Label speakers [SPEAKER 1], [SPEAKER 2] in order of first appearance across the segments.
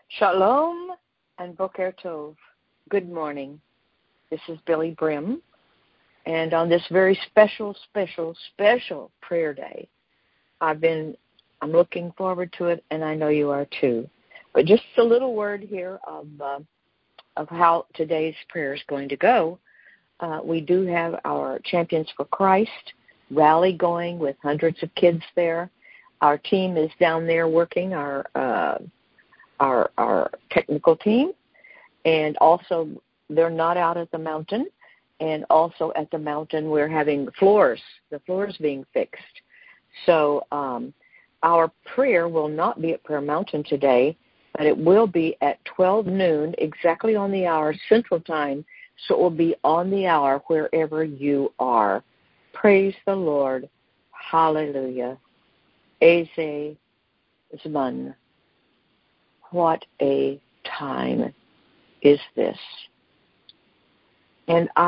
[SPEAKER 1] Shalom and Boker Tov. Good morning. This is Billy Brim. And on this very special prayer day, I'm looking forward to it, and I know you are too. But just a little word here of how today's prayer is going to go. We do have our Champions for Christ rally going with hundreds of kids there. Our team is down there working, our technical team, and also they're not out at the mountain. And also at the mountain, we're having the floors being fixed. So our prayer will not be at Prayer Mountain today, but it will be at 12 noon, exactly on the hour, Central Time. So it will be on the hour wherever you are. Praise the Lord. Hallelujah. Eze Zman. What a time is this. And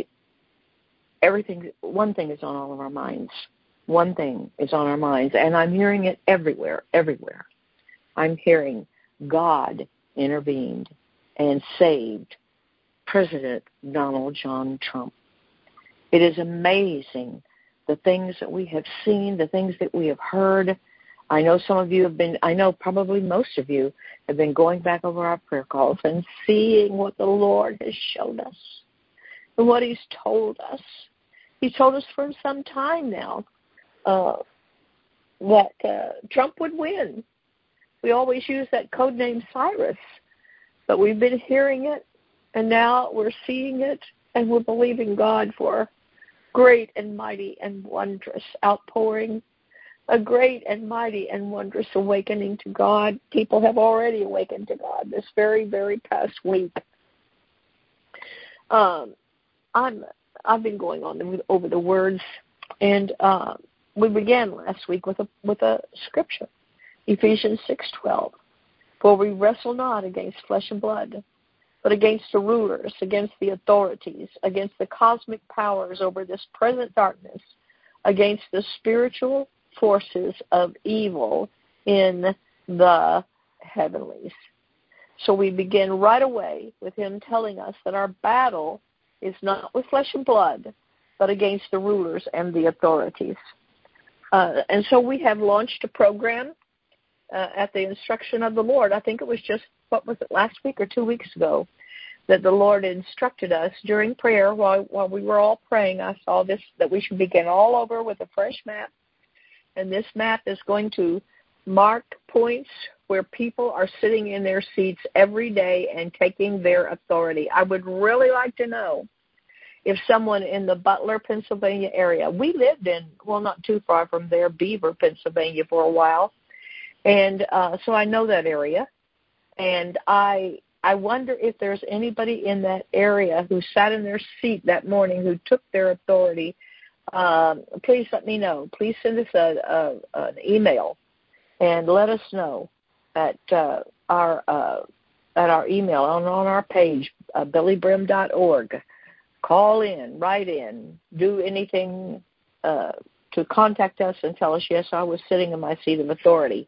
[SPEAKER 1] one thing is on all of our minds. One thing is on our minds, and I'm hearing it everywhere. I'm hearing God intervened and saved President Donald John Trump. It is amazing the things that we have seen, the things that we have heard. I know probably most of you have been going back over our prayer calls and seeing what the Lord has shown us and what He's told us. He's told us for some time now that Trump would win. We always use that code name Cyrus, but we've been hearing it, and now we're seeing it, and we're believing God for great and mighty and wondrous outpouring, a great and mighty and wondrous awakening to God. People have already awakened to God this very, very past week. I've been going on over the words, and we began last week with a scripture, Ephesians 6:12. For we wrestle not against flesh and blood, but against the rulers, against the authorities, against the cosmic powers over this present darkness, against the spiritual forces of evil in the heavenlies. So we begin right away with him telling us that our battle is not with flesh and blood, but against the rulers and the authorities. And so we have launched a program at the instruction of the Lord. I think it was just, last week or 2 weeks ago, that the Lord instructed us during prayer while we were all praying. I saw this, that we should begin all over with a fresh map. And this map is going to mark points where people are sitting in their seats every day and taking their authority. I would really like to know if someone in the Butler, Pennsylvania area, we lived in, not too far from there, Beaver, Pennsylvania for a while. And so I know that area. And I wonder if there's anybody in that area who sat in their seat that morning who took their authority. Please let me know. Please send us an email and let us know at our email on our page, billybrim.org. Call in, write in, do anything to contact us and tell us, yes, I was sitting in my seat of authority.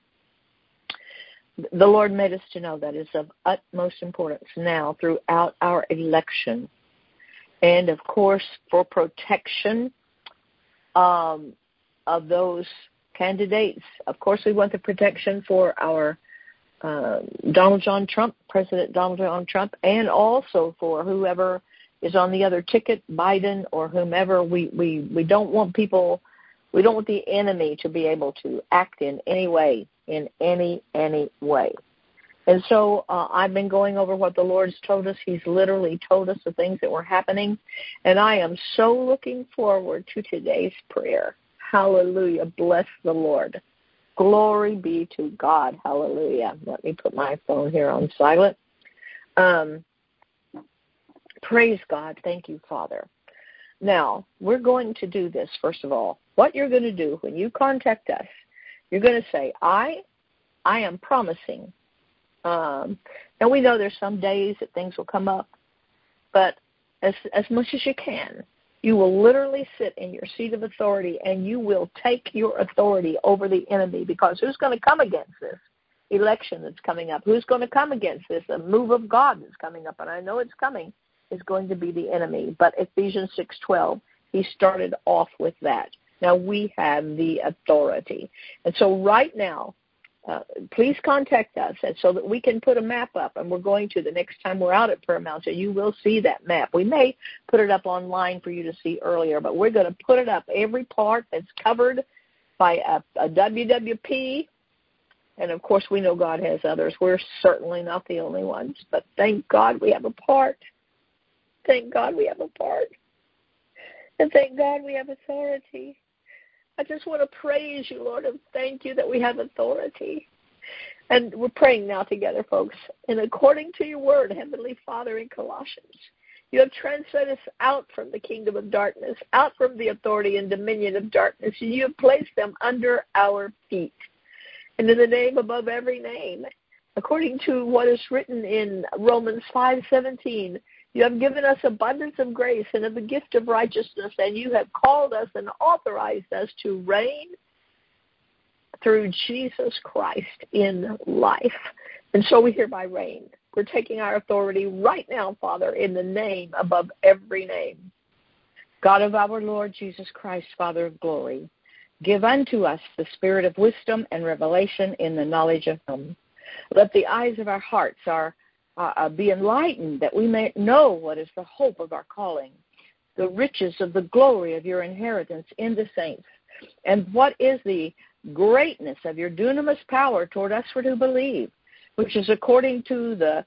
[SPEAKER 1] The Lord made us to know that is of utmost importance now throughout our election. And, of course, for protection of those candidates. Of course, we want the protection for our Donald John Trump, President Donald John Trump, and also for whoever is on the other ticket, Biden or whomever. We don't want people, we don't want the enemy to be able to act in any way. And so I've been going over what the Lord's told us. He's literally told us the things that were happening. And I am so looking forward to today's prayer. Hallelujah. Bless the Lord. Glory be to God. Hallelujah. Let me put my phone here on silent. Praise God. Thank you, Father. Now, we're going to do this, first of all. What you're going to do when you contact us, you're going to say, I am promising. And we know there's some days that things will come up, but as much as you can, you will literally sit in your seat of authority and you will take your authority over the enemy, because who's going to come against this? election that's coming up. Who's going to come against this? A move of God that's coming up, and I know it's coming, is going to be the enemy. But Ephesians 6:12, he started off with that. Now we have the authority. And so right now, please contact us and so that we can put a map up. And we're going to, the next time we're out at Prayer Mountain, you will see that map. We may put it up online for you to see earlier, but we're going to put it up, every part that's covered by a WWP. And, of course, we know God has others. We're certainly not the only ones. But thank God we have a part. Thank God we have a part. And thank God we have authority. I just want to praise you, Lord, and thank you that we have authority. And we're praying now together, folks. And according to your word, Heavenly Father, in Colossians, you have translated us out from the kingdom of darkness, out from the authority and dominion of darkness, and you have placed them under our feet. And in the name above every name, according to what is written in Romans 5:17, you have given us abundance of grace and of the gift of righteousness, and you have called us and authorized us to reign through Jesus Christ in life. And so we hereby reign. We're taking our authority right now, Father, in the name above every name. God of our Lord Jesus Christ, Father of glory, give unto us the spirit of wisdom and revelation in the knowledge of Him. Let the eyes of our hearts be enlightened, that we may know what is the hope of our calling, the riches of the glory of your inheritance in the saints, and what is the greatness of your dunamis power toward us who believe, which is according to the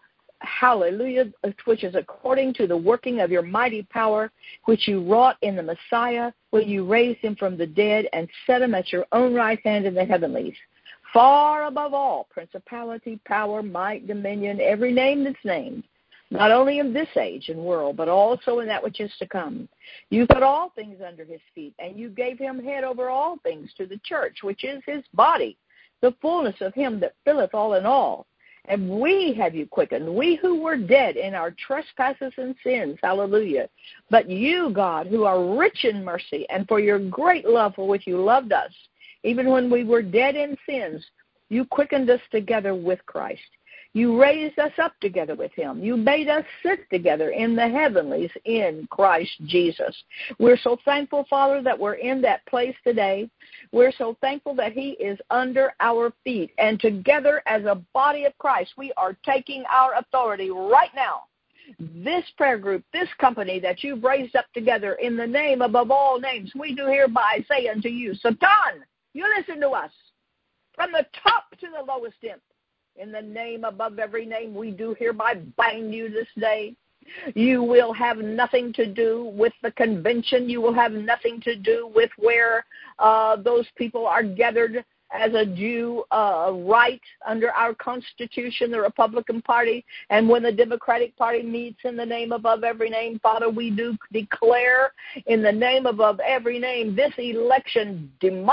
[SPEAKER 1] which is according to the working of your mighty power, which you wrought in the Messiah, when you raised him from the dead and set him at your own right hand in the heavenlies, far above all principality, power, might, dominion, every name that's named, not only in this age and world, but also in that which is to come. You put all things under his feet, and you gave him head over all things to the church, which is his body, the fullness of him that filleth all in all. And we have you quickened, we who were dead in our trespasses and sins, hallelujah. But you, God, who are rich in mercy, and for your great love for which you loved us, even when we were dead in sins, you quickened us together with Christ. You raised us up together with him. You made us sit together in the heavenlies in Christ Jesus. We're so thankful, Father, that we're in that place today. We're so thankful that he is under our feet. And together as a body of Christ, we are taking our authority right now. This prayer group, this company that you've raised up together in the name above all names, we do hereby say unto you, Satan, you listen to us. From the top to the lowest imp, in the name above every name, we do hereby bind you this day. You will have nothing to do with the convention. You will have nothing to do with where those people are gathered as a due right under our Constitution, the Republican Party. And when the Democratic Party meets in the name above every name, Father, we do declare in the name above every name this election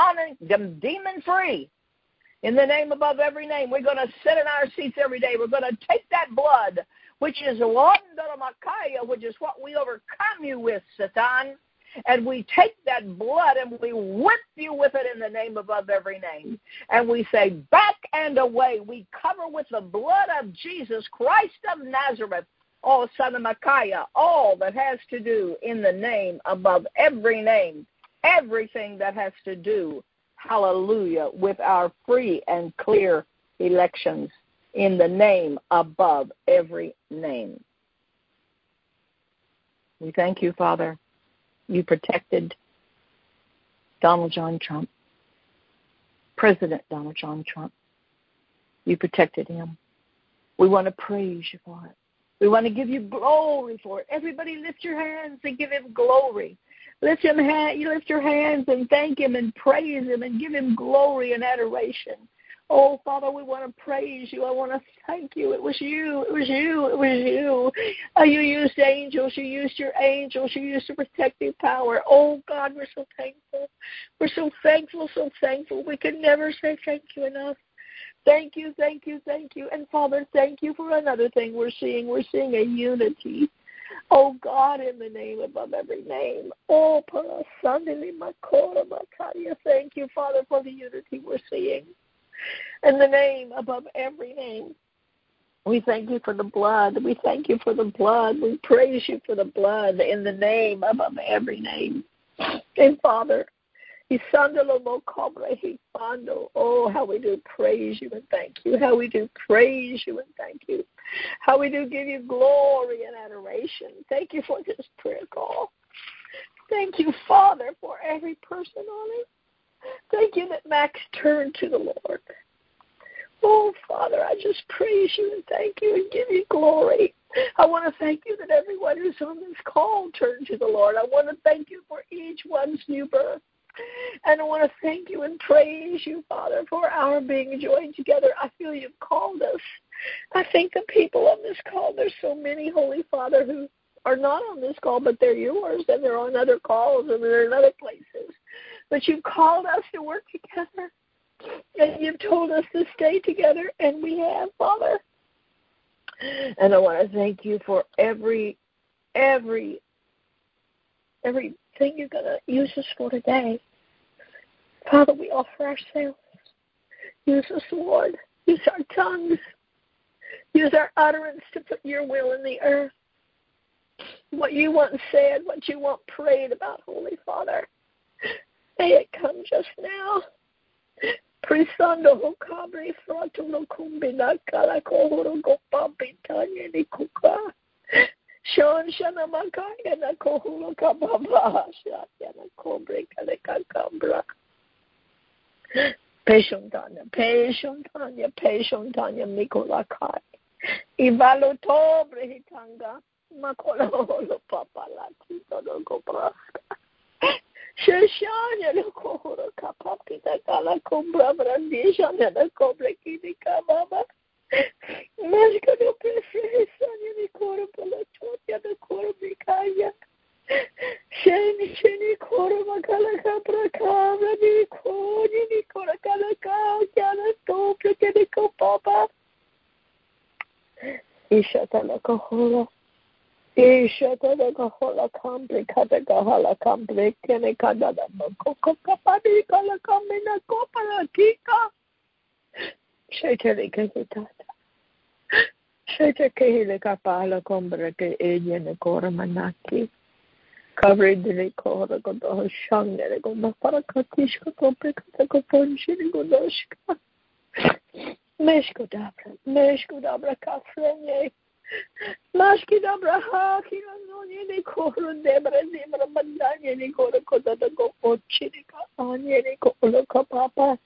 [SPEAKER 1] demon-free. In the name above every name, we're going to sit in our seats every day. We're going to take that blood, which is what we overcome you with, Satan. And we take that blood and we whip you with it in the name above every name. And we say, back and away. We cover with the blood of Jesus Christ of Nazareth, oh, son of Micaiah, all that has to do in the name above every name, everything that has to do, hallelujah, with our free and clear elections in the name above every name. We thank you, Father. You protected Donald John Trump, President Donald John Trump. You protected him. We want to praise you for it. We want to give you glory for it. Everybody lift your hands and give him glory. You lift your hands and thank him and praise him and give him glory and adoration. Oh, Father, we want to praise you. I want to thank you. It was you. It was you. It was you. You used angels. You used your angels. You used your protective power. Oh, God, we're so thankful. We're so thankful, so thankful. We can never say thank you enough. Thank you, thank you, thank you. And, Father, thank you for another thing we're seeing. We're seeing a unity. Oh, God, in the name above every name. Oh, thank you, Father, for the unity we're seeing. in the name above every name. We thank you for the blood. We thank you for the blood. We praise you for the blood in the name above every name. And Father, oh, how we do praise you and thank you. How we do praise you and thank you. How we do give you glory and adoration. Thank you for this prayer call. Thank you, Father, for every person on it. Thank you that Max turned to the Lord. Oh, Father, I just praise you and thank you and give you glory. I want to thank you that everyone who's on this call turned to the Lord. I want to thank you for each one's new birth. And I want to thank you and praise you, Father, for our being joined together. I feel you've called us. I think the people on this call, there's so many, Holy Father, who are not on this call, but they're yours, and they're on other calls, and they're in other places. But you've called us to work together. And you've told us to stay together, and we have, Father. And I want to thank you for everything you're going to use us for today. Father, we offer ourselves. Use us, Lord. Use our tongues. Use our utterance to put your will in the earth. What you want said, what you want prayed about, Holy Father. May it come just now. Prisando hokabri fratulo kumbina kala kohoro gopapi tanya ni kuka. Shon shana makaya na kohoro kababa shaya na kobre kale kakambra. Peshontanya mikola kai. Ivalo tobre hitanga makola holo papa lati todo gobraska. Sheshanya no kohoro kapapi na kala kombra brandishanya na kobre kini kababa. Mashka no prefresanya ni koro pala chotya na koro mikaya. Sheni koro makala kapra kabra ni koro kala kaya na tobre kini kopapa. Ishata na kohoro. Ishata na kohola kambre kata kahala kambre kene kada na moko kapadi kala kambe na kopala tika. Shetele kahitata. Shete kahile kapala kambre ke eje ne kora manaki. Kavre dile kora kodo shangere kodo parakatish kodo pekata koponshi ne kodoshka. Meshko dabra kafrenye. Mashki dabra ha kino nonye ne koro debra bandanye ne koro koda da go pochi ne ka anye ne koro kapapa.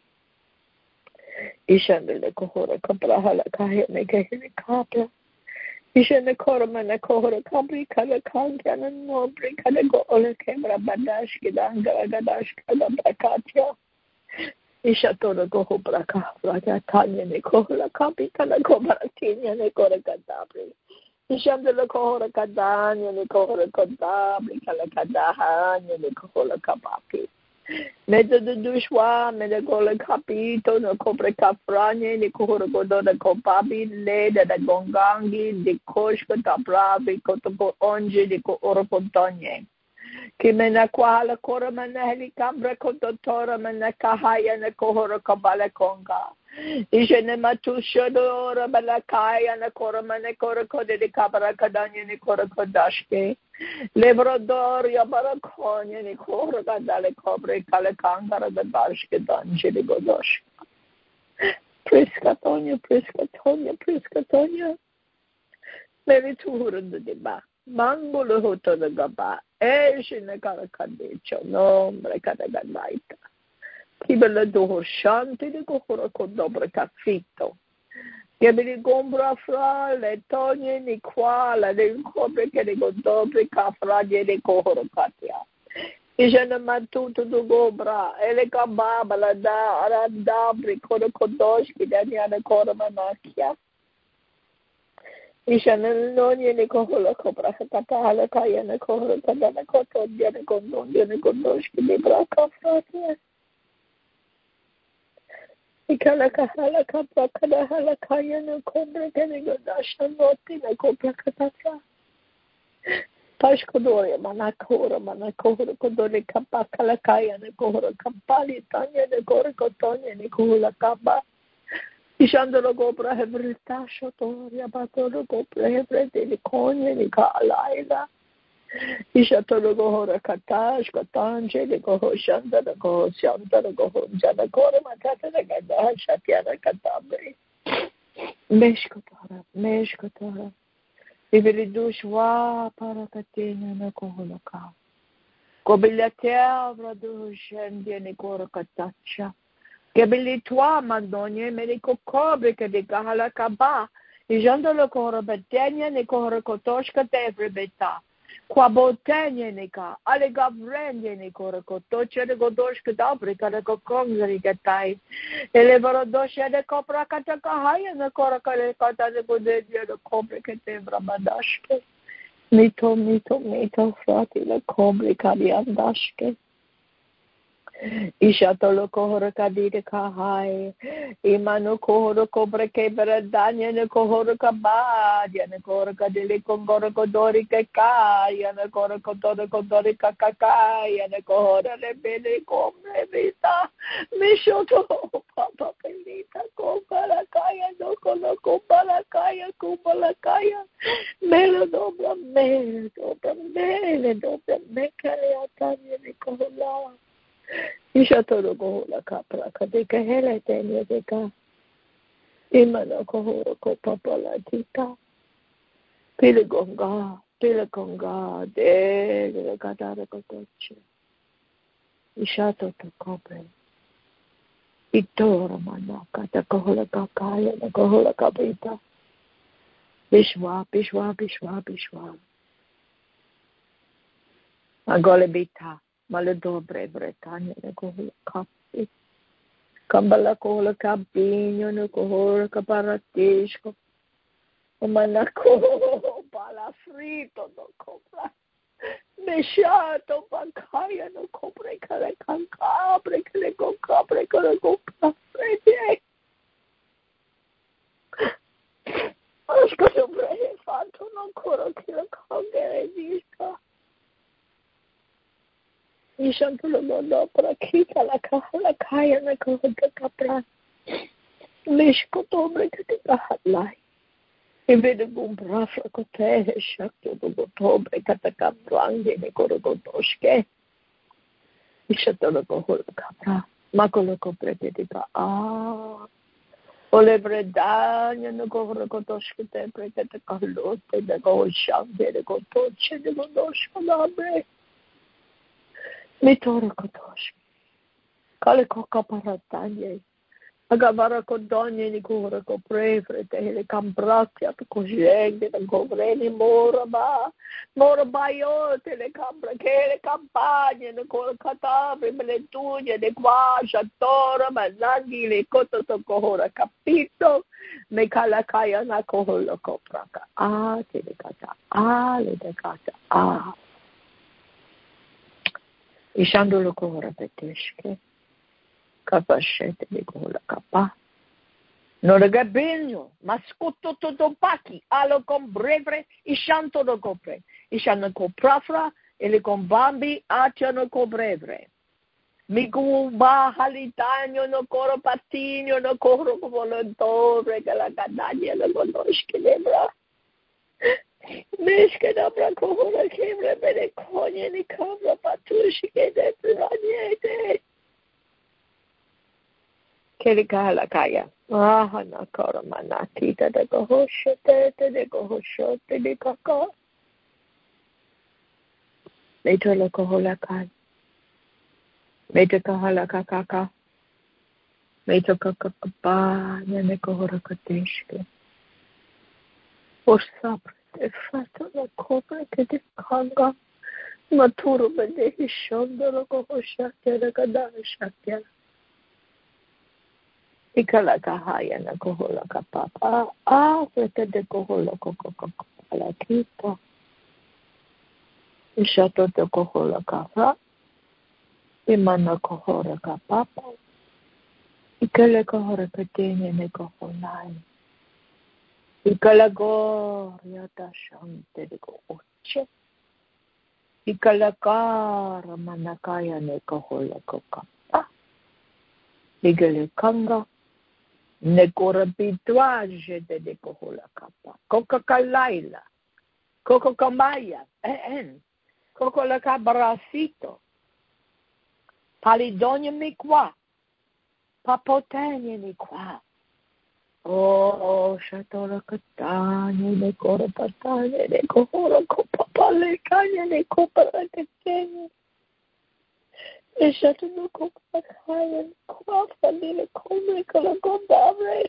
[SPEAKER 1] Ishandele kohora kapra hala kahe ne kehe kapra. Ishane koro mana kohora kapri kala kankya na nobri kala go ole kemra bandash kidanga gadash kala brakatya. Isha todo goho braka braka tanya ne kohora kapi kala go baratinya ne kora kadabri. Ishandele kohora kadanya ne kohora kadabri kala kadahanya ne kohora kapapi. Meda de dushwa, meda gola capito, no copre caprane, ni kohoro godona copabi, leda da gongangi, di koshka tabrabi, kotopo onge, di ko oropontonye. Kimena quala cora manaheli cambra cototora manakahaya na kohoro kabala conga. Ishene matusha dora balakaya na kora manekora kode di kabara kadanya ni kora kodashke. Lebrodor ya barakonya ni kora kadale kobre kale kangara da dashke danjeli godosh. Priskatonya. Meri tuhura de ba. Mangolo hoto da gaba. Eshine kara kadecho nombre kada gadaita. Kibele doho shanti di kohora kodobra kafito. Gebili gombra fra le tonye ni kwa la de kobre ke de godobre kafra de kohora katia. Ishana matutu du gobra ele kababa la da arada brikodo kodosh kidani ana kora manakia. Ishana nonye ni kohora kobra kata hala kaya na kohora kadana koto de gondon de gondosh kidi bra kafra. Ikalaka halaka prakada halakaya no cobra genigo dasha noti na cobra catata. Pashkodoria manakora kodore kapa kalakaya na kohora kampali tanya na kora kotonya ni kuhula kapa. Ishandolo Gobra Hebrita Shotoria Batolo Gobra Hebrete di Cogne di Kalaila. Ishatolo Gohora Katash, Katanje, Goho Shanda, the Goho Shanda, the Goho Jana Gora Matata, the Gada, Shatiana Katabre. Meshkotara. Iveridushwa Parakatina Nakoholaka. Kobilatea Bradush and Nikora Katacha. Gebilitwa Mandonia Medico Cobre de Gahala Kaba. Ijandolo Kora Batania Nikora Kotoshka Devrebeta. Quabotania Nika, Allegavrende Nikora Kotocha de Godoshka Dabrika de Kokongrigatai. Elevadosha de Copra Katakahaya and the Korakale Kata de Godedia the Cobricate Brabadashke. Mito, Frati, the Cobricadiandashke. Ishatolo kohoro kadide kahai, imano kohoro kobre kebera danya ne kohoro kabadia ne kohoro kadile kongoro kodori kekaya ne kohoro kodori kakakaya ne kohoro lebele komre vita, mishoto papa pelita kopala kaya no kono kopala kaya, mele dobra mekale atanya ne kohola. Ishatolo Gola Capra, Kadeka Heletania Deka, Imano Kohoro Copapalatica, Piligonga, De Gadara Gotoche, Ishato to Cobre, Itora Manaka, the Kohola Kakaya, the Kohola Kabita, Bishwa, Agolebita. Maladobre Bretania ne kohula kapi. Kambala kohula kabinyo ne kohula kaparatishko. Manako pala frito no copra. Meshato bakaya no copre kare kankabre kare copra. Asko sobre fanto no coro kira kangere diska. Ishantolo mono para kita la kaya na kohota kapra. Mishko tobre kati kahatlai. Invede bumbra frakote shakto do tobre kata kaprange ne korogotoshke. Ishantolo kohota kapra. Makolo kopre kati ka Ole bredanya no korogotoshke te prekete kahlote de go shante de go toche de go doshko labre. Mitoro kotosh. Kale koka paratanye. Agavara kodonye ni kura ko prefre te hele kambratia to kojenge te govreni moraba yo te le kambra ke le campagne ne kora katabre mele tunye de kwasha tora manangi le koto to kohora capito me kala kaya na koholo kopraka te le kata le de kata Ishandolo kohora peteshke, kapashete de kohola kapa. Noragabinyo, mascoto totopaki, alo con brevre, ishanto do copre. Ishano co prafra, ele con bambi, atiano co brevre. Migu bahalitano no coro patinio, no coro volontore, che la cadaglia lo conosce lebra. Mishka dabra kohora kemre bere konye ni kabra patushi ke de pranyete. Kelika kaya. Na kora manatita de kohoshote de kohoshote de kaka. Later lo kohola kai. Later kahala kakaka. Later kakapa ne kohora kateshke. Por sapre. Fatto la copra che ti canga, ma tu lo vedi scendere con sciacchia da cadere sciacchia. E che la cahaya na cohola capapa, perché de cohola coca la trippa. E sciatto de cohola capa, e manna cohola capapa, e che le cohola che tiene ne coholai. Ikalagoria tashante de oche. Ikalakara manakaya ne kohola kokapa. Igale kanga. Nekorapitwaje de kohola kapa. Coca-Calaila. Coco-Camaya. Coco-la-Cabaracito. Palidonia mikwa. Papotania mikwa. Oh, Shatola Catania, de Corapatania, de Cohora Copapalecania, de Coparatania. The Shatola Copacaya, Copa, de Comicola Cobabre.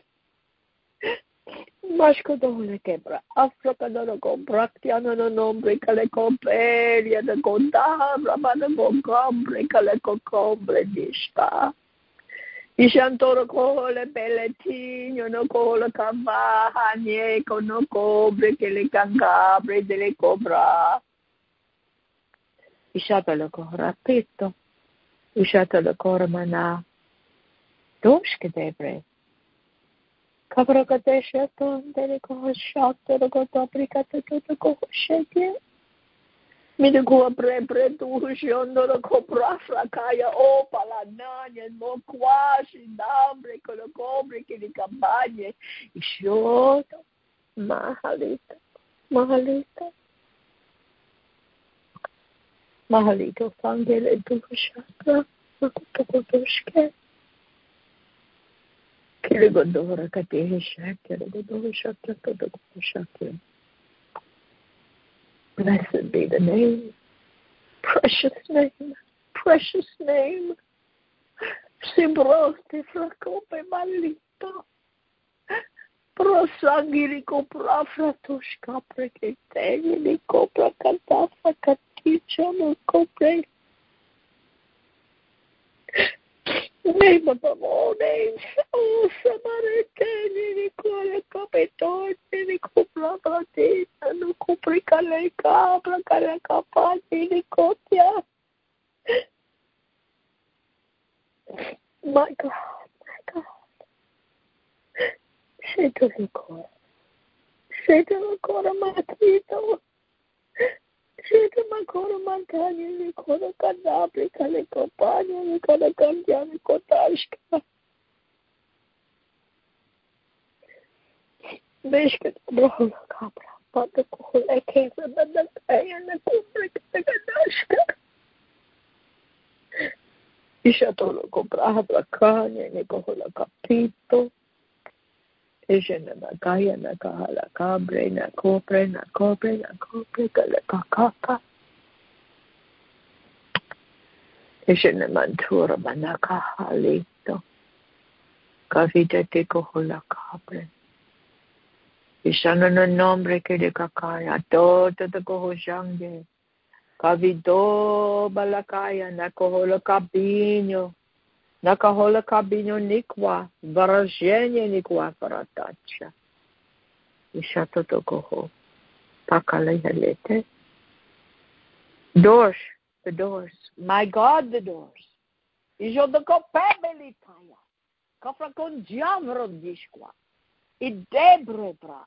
[SPEAKER 1] Mascodole quebra, Africa no compractiano no nombre, cale comperia, de Condabra, Manago Combre, cale cocombre dispa. Ishantoro cole pelletigno, no cole cavagna, no cobre che le cangabre delle cobra. Ishatolo corapito, Ishatolo cormana, doshke debre. Cabrocateshaton, delle cohosciato, lo cotopricato tutto cohoscetie. Mi de cua pre tu shondo lo copra fracaya o palananya mo quasi nambre con lo cobre che di campagne shoto mahalita fangele tu shaka kotoshke kile godora kate shaka godora shaka kotoshke. Blessed be the name, precious name. Sibroste fracope malito. Prosangiri copra fratoshka preketeni ni copra catafa caticia no copre. Name above all names, oh Samaritani, ni cuore capitone, ni copra pratina, no copri cale capra, cale capati, ni copia. My God. Say to the core, Matito. Say to my core, Mantani, ni core cadabri, cale compagno, ni core candiani, cotashka. Bishket, brola capra, but the cool, I came from the pay and the copri, the cadashka. Ishatolo comprava cane, ne cohola capito. Ishana Makaya Nakahala Cabre, Nakopre, Kalakaka. Ishana Mantura Manaka Halito. Cavita de Cohola Cabre. Ishana no nombre que de Cacaya, tota de Cohojange. Cavido Balakaya, Nakohola Cabino. Nakahola cabino nikwa, varajenya nikwa faratacha. Ishato tokoho, pakale halete. Doors, the doors. My God, the doors. Ijo the copebeli taya. Kafra con diavro disqua. Idebrebra,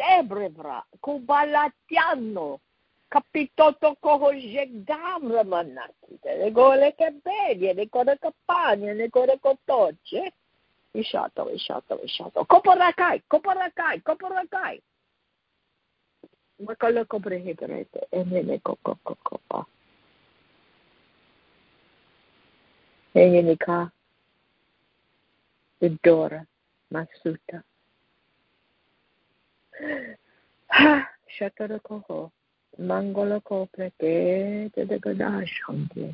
[SPEAKER 1] kubalatiano. Capitoto coho jegdavra manati, le gole che beglie, le code campagne, le code cotocce. Ishato. Coporacai. Ma quello coprehedrete, e nene copa. E nene ca, Dora, Masuta. Shatara coho. Mangolo copre che te de gadashonte.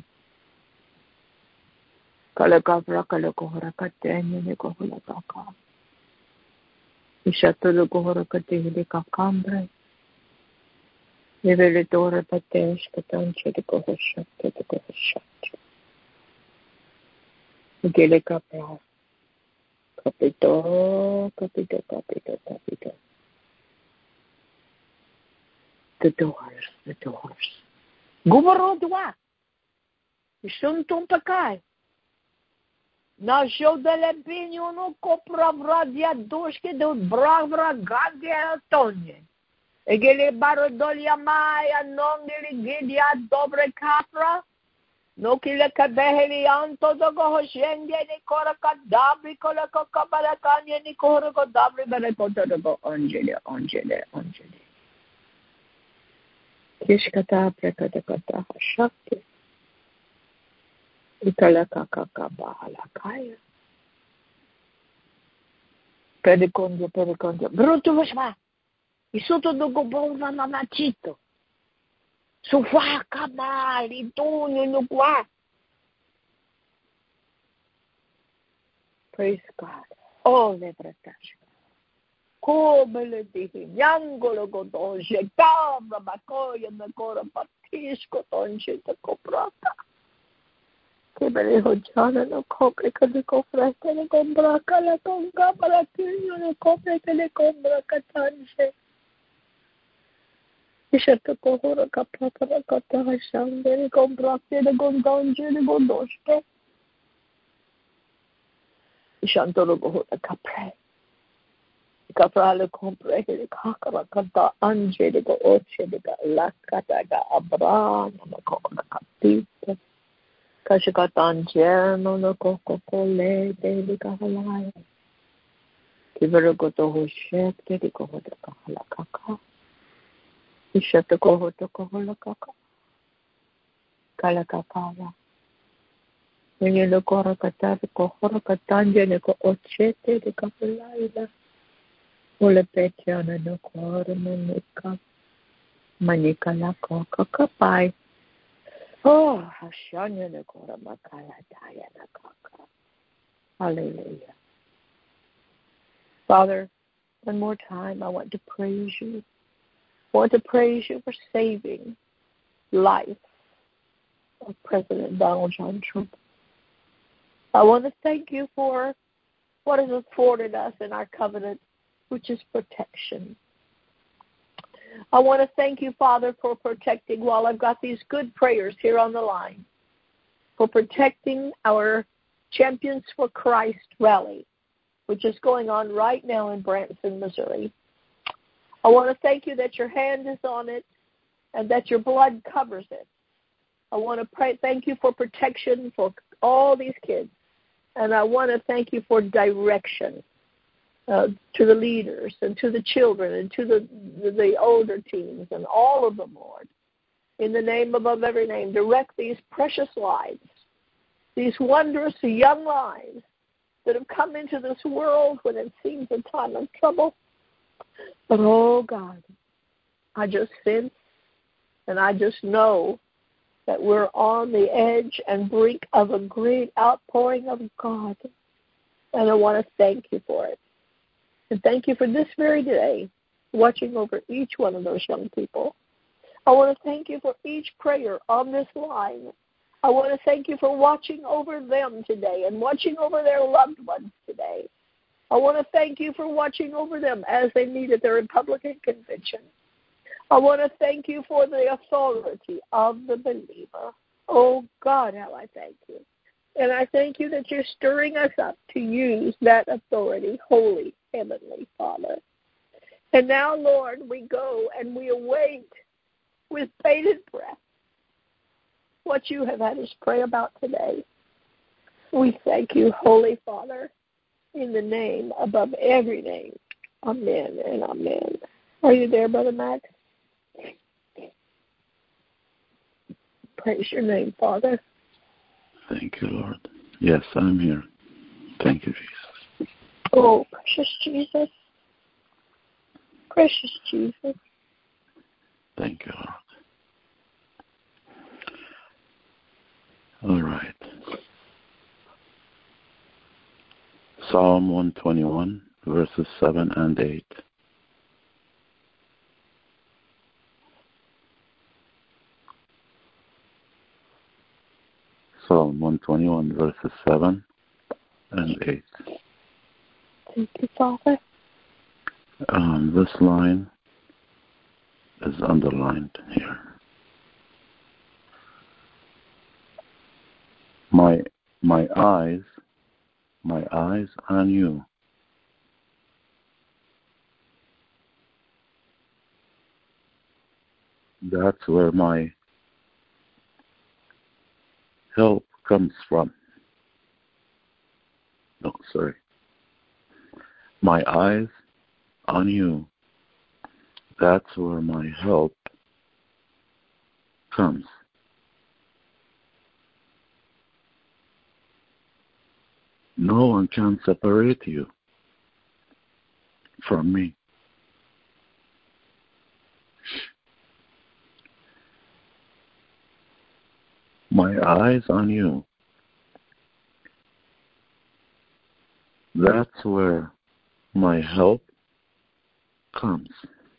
[SPEAKER 1] Kalakapra kalakohora katenya de kohola kaka. Ishatolo kohora katehide kakambre. Nevele dora patesh katanche de kohoshatte. Gele kapra. Capito. The doors. Gubarodwa. Sunt pecai. Нашел далепиню, ну коправрадия дошки до бравра гадия тоне. Егеле бародолия майя, нонгели гедия добре капра. No kila kabeheli anto dogo hoshende ni kora kadabri kola kokabara kanya ni kora kodabri bere kotodogo onjele. Kishkata prekata hashakti. Ikala kakaka bahalakaya. Perikondia. Bruto vashma. Isuto dogo bonza mamachito. Sufaka mali tunyo nukwa. Praise God. Oh, lebratash. Come dihi, nyangolo godonje, cabra bakoya nakora patishko tonje te coprata. Que me dijo Jana no compre que le compraste le compra cala con cámara tuyo no compre que le compra catanje. Y se te cojo capata la catanje le compraste le gondonje le gondoste. Y shantolo cojo la capre. Capra le compre que le cacara canta anje le go oche le la cataga abra no cojo la capita. Kashikatan Jerno no Coco Cole, Daily Kahalai. Kiverugo to Hoshet, Kedi Koho de Kahalakaka. He shut the Koho to Koholakaka. Kalakakala. When you look over Kata, the Kohora Katanja, the Ochete, the Kapalaila. Ule Petiana no Koramanika. Manikalako Kakapai. Oh, Hashanya Nakora Makala Diana Kaka. Hallelujah. Father, one more time, I want to praise you. I want to praise you for saving life of President Donald John Trump. I want to thank you for what has afforded us in our covenant, which is protection. I want to thank you, Father, for protecting, while I've got these good prayers here on the line, for protecting our Champions for Christ rally, which is going on right now in Branson, Missouri. I want to thank you that your hand is on it and that your blood covers it. I want to thank you for protection for all these kids, and I want to thank you for direction. To the leaders and to the children and to the older teens and all of them, Lord. In the name above every name, direct these precious lives, these wondrous young lives that have come into this world when it seems a time of trouble. But, oh, God, I just sense and I just know that we're on the edge and brink of a great outpouring of God. And I want to thank you for it. And thank you for this very day, watching over each one of those young people. I want to thank you for each prayer on this line. I want to thank you for watching over them today and watching over their loved ones today. I want to thank you for watching over them as they meet at the Republican convention. I want to thank you for the authority of the believer. Oh, God, how I thank you. And I thank you that you're stirring us up to use that authority, Holy Heavenly Father. And now, Lord, we go and we await with bated breath what you have had us pray about today. We thank you, Holy Father, in the name above every name. Amen and amen. Are you there, Brother Max? Praise your name, Father.
[SPEAKER 2] Thank you, Lord. Yes, I'm here. Thank you, Jesus.
[SPEAKER 1] Oh, precious Jesus. Precious Jesus.
[SPEAKER 2] Thank you, Lord. All right. Psalm 121, verses 7 and 8. Psalm 121, verses 7 and 8.
[SPEAKER 1] Thank you, Father.
[SPEAKER 2] This line is underlined here. My eyes on you. That's where my help comes from. No, sorry. My eyes on you. That's where my help comes. No one can separate you from me. My eyes on you. That's where my help comes.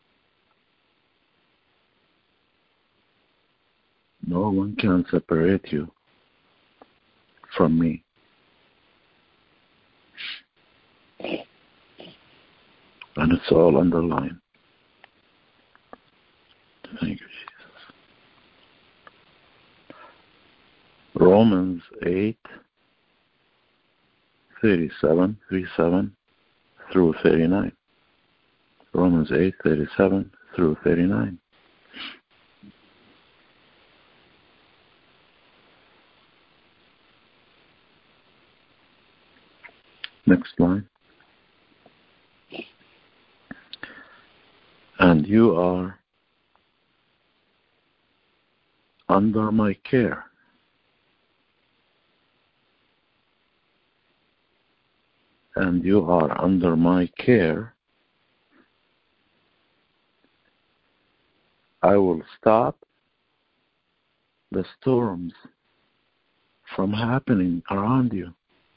[SPEAKER 2] No one can separate you from me. And it's all underlined. Thank you, Jesus. Romans 8:37 through 39. Romans 8:37 through 39. Next line. And you are under my care. And you are under my care. I will stop the storms from happening around you.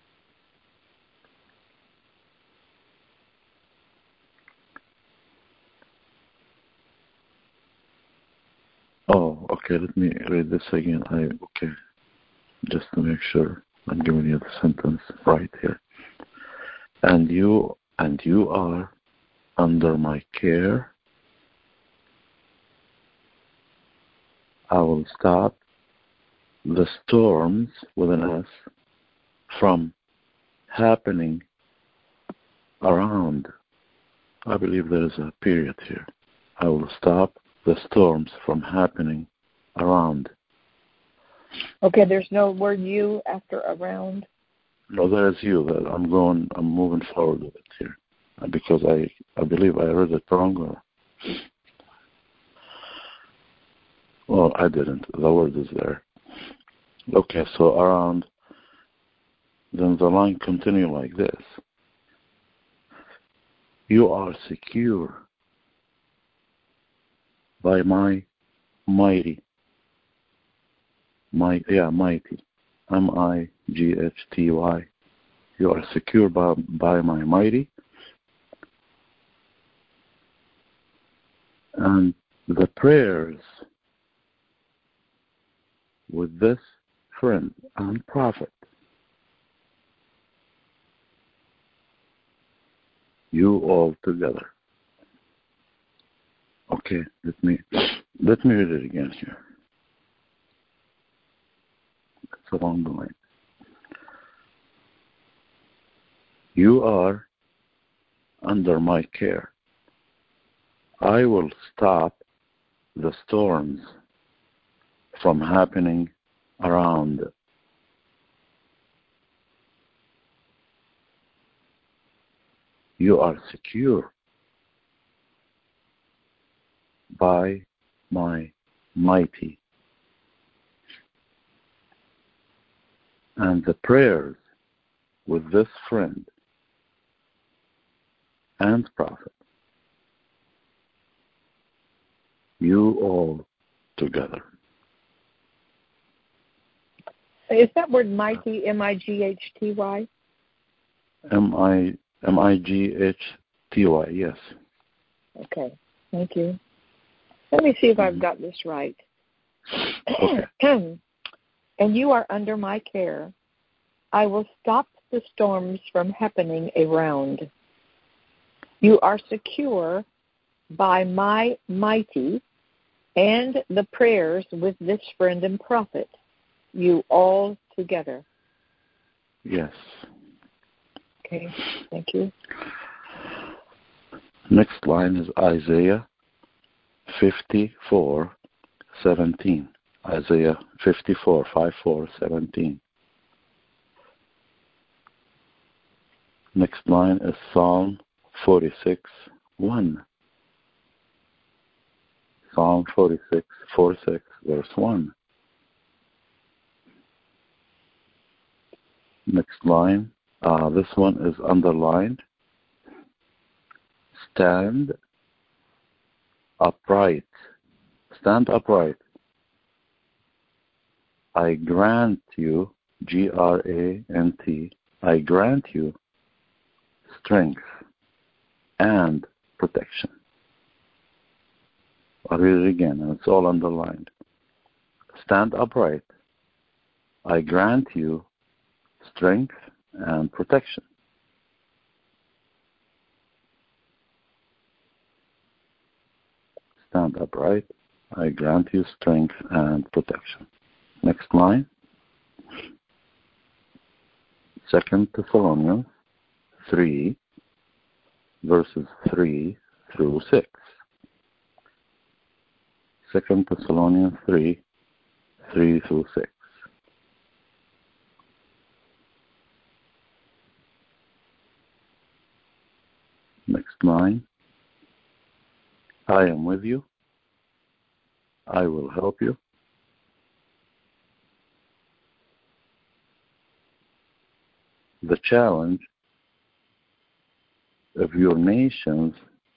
[SPEAKER 2] Oh, okay, let me read this again. Okay, just to make sure I'm giving you the sentence right here. And you are under my care. I will stop the storms with an S from happening around. I believe there is a period here. I will stop the storms from happening around.
[SPEAKER 1] Okay, there's no word you after around.
[SPEAKER 2] No, there's you. I'm moving forward with it here. Because I believe I read it wrong. Well, I didn't. The word is there. Okay, so around, then the line continue like this. You are secure by my mighty. Mighty. M-I-G-H-T-Y. You are secure by my mighty. And the prayers with this friend and prophet. You all together. Okay, let me read it again here. It's along the line. You are under my care. I will stop the storms from happening around. You are secure by my mighty. And the prayers with this friend and prophet, you all together.
[SPEAKER 1] Is that word mighty, M-I-G-H-T-Y?
[SPEAKER 2] M-I-G-H-T-Y, yes.
[SPEAKER 1] Okay, thank you. Let me see if I've got this right.
[SPEAKER 2] Okay.
[SPEAKER 1] And you are under my care. I will stop the storms from happening around. You are secure by my mighty and the prayers with this friend and prophet. You all together.
[SPEAKER 2] Yes.
[SPEAKER 1] Okay, thank you.
[SPEAKER 2] Next line is Isaiah 54:17. Isaiah 54, 17. Next line is Psalm 46, 1. Psalm 46, verse 1. Next line, this one is underlined. Stand upright. Stand upright. I grant you, Grant, I grant you strength and protection. I'll read it again, and it's all underlined. Stand upright. I grant you strength and protection. Stand upright. I grant you strength and protection. Next line. 2 Thessalonians 3, verses 3 through 6. 2 Thessalonians 3, 3 through 6. Next line. I am with you. I will help you. The challenge of your nations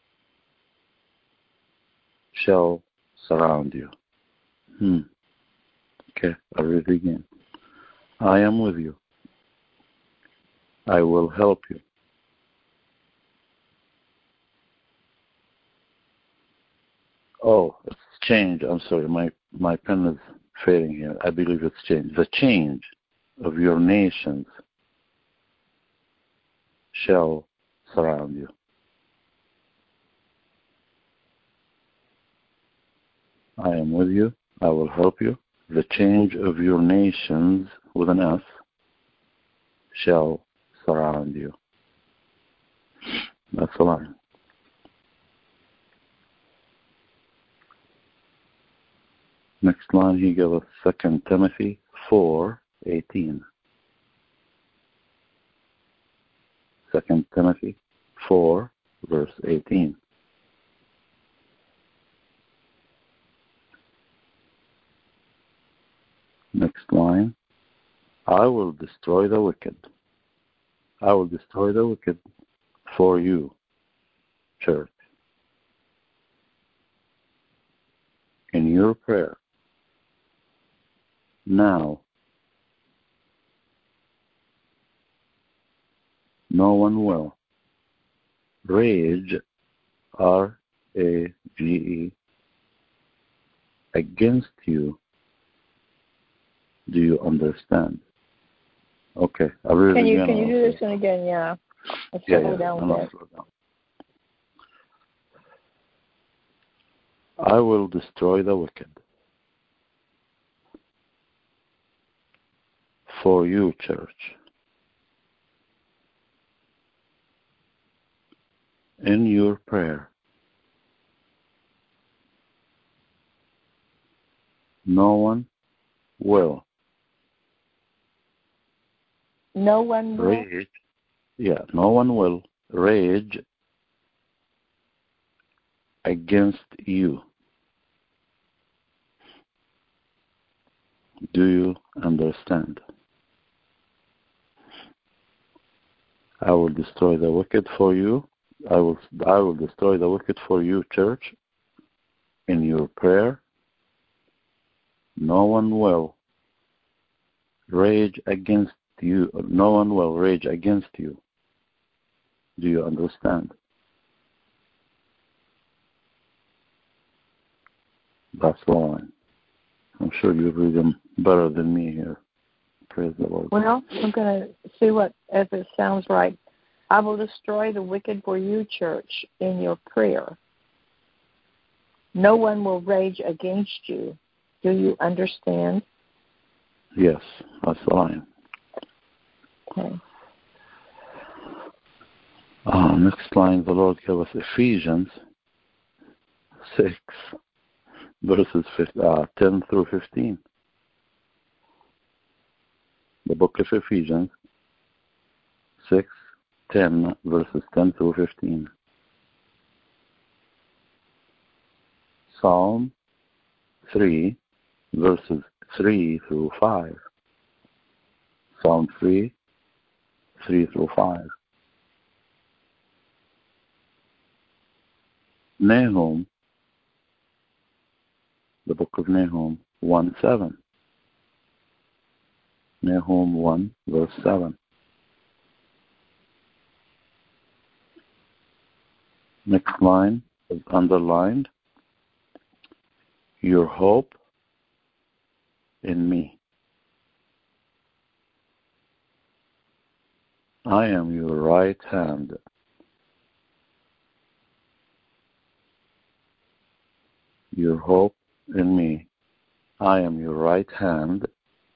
[SPEAKER 2] shall surround you. Okay, I'll read it again. I am with you. I will help you. Oh, it's changed. I'm sorry, my pen is fading here. I believe it's changed. The change of your nations shall surround you. I am with you. I will help you. The change of your nations, with an S, shall surround you. That's the line. Next line, he gave us 2 Timothy 4:18. 2 Timothy 4, verse 18. Next line, I will destroy the wicked. I will destroy the wicked for you, church. In your prayer, now, no one will rage, R-A-G-E, against you. Do you understand? Okay, I really
[SPEAKER 1] Can you do this one again? Yeah. Let's slow down a bit.
[SPEAKER 2] I will destroy the wicked for you, church. In your prayer, no one will.
[SPEAKER 1] No one will.
[SPEAKER 2] Rage. Yeah, no one will rage against you. Do you understand? I will destroy the wicked for you. I will destroy the wicked for you, church. In your prayer, no one will rage against you. No one will rage against you. Do you understand? That's the line. I'm sure you read them better than me here. Praise the Lord.
[SPEAKER 1] Well, I'm going to see if it sounds right. I will destroy the wicked for you, church, in your prayer. No one will rage against you. Do you understand?
[SPEAKER 2] Yes, that's the line.
[SPEAKER 1] Okay.
[SPEAKER 2] Next line, the Lord gave us Ephesians 6, verses 10 through 15. The book of Ephesians 6:10, verses 10 through 15. Psalm 3, verses 3 through 5. Psalm 3, 3 through 5. Nahum, the book of Nahum 1:7. Nahum 1, verse 7. Next line is underlined. Your hope in me. I am your right hand. Your hope in me. I am your right hand.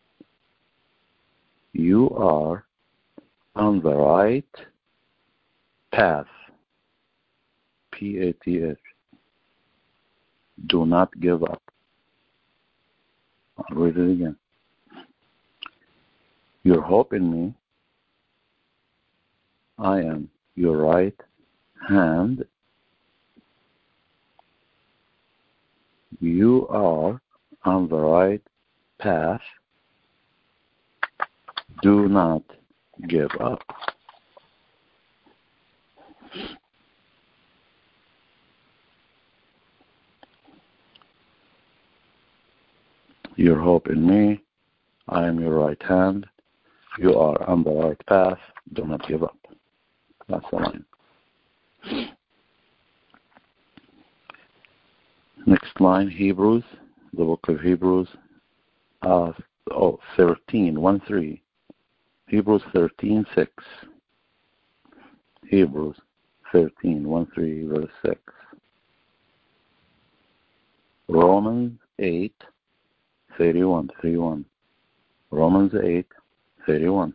[SPEAKER 2] You are on the right path. P-A-T-H. Do not give up. I'll read it again. Your hope in me. I am your right hand. You are on the right path. Do not give up. Your hope in me. I am your right hand. You are on the right path. Do not give up. That's the line. Next line, Hebrews, the book of Hebrews, 13, 1-3. Hebrews 13:6. Hebrews 13, 1-3, verse 6. Romans 8:31, 3:1. Romans 8:31.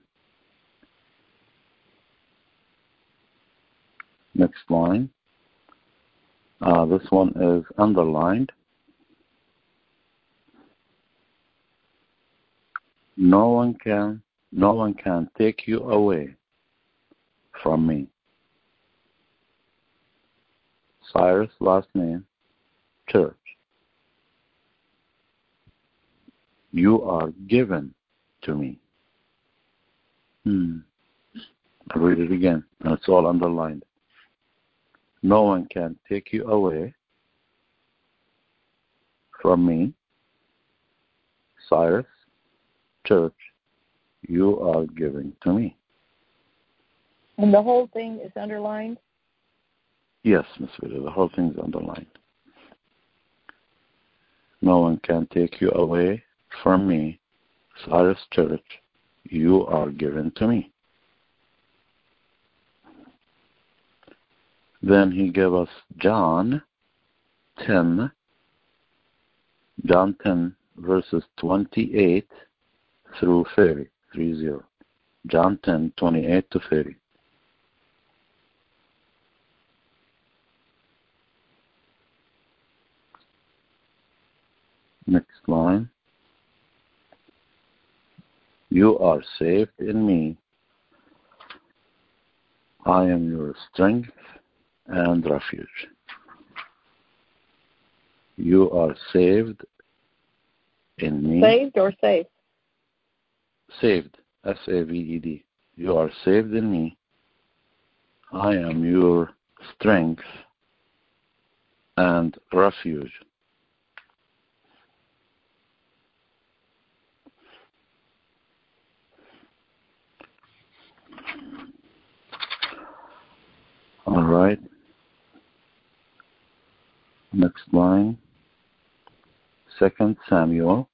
[SPEAKER 2] Next line. This one is underlined. No one can take you away from me. Cyrus, last name, Church. You are given to me. I'll read it again, and it's all underlined. No one can take you away from me. Cyrus, Church, you are given to me.
[SPEAKER 1] And the whole thing is underlined?
[SPEAKER 2] Yes, Ms. Vida, the whole thing is underlined. No one can take you away from me. Cyrus, Church, you are given to me. Then he gave us John 10, verses 28 through 30. John 10, 28 to 30. Next line. You are saved in me. I am your strength and refuge. You are saved in me.
[SPEAKER 1] Saved or safe?
[SPEAKER 2] Saved. S-A-V-E-D. You are saved in me. I am your strength and refuge. All right. Next line. 2 Samuel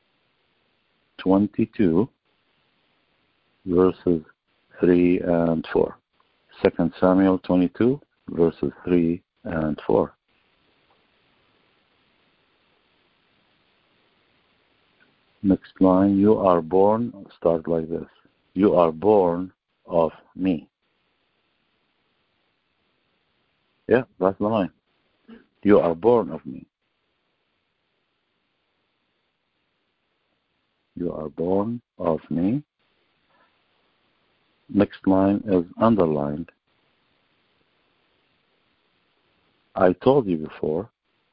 [SPEAKER 2] 22, verses 3 and 4. 2 Samuel 22, verses 3 and 4. Next line. You are born, start like this. You are born of me. Yeah, that's the line. You are born of me. you are born of me. Next line is underlined. I told you before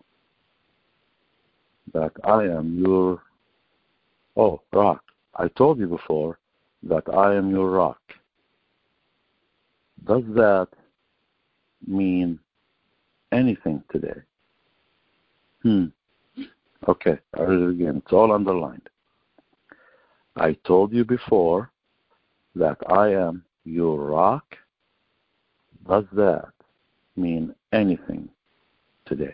[SPEAKER 2] that I am your rock. I told you before that I am your rock. Does that mean anything today? Okay, I'll read it again. It's all underlined. I told you before that I am your rock. Does that mean anything today?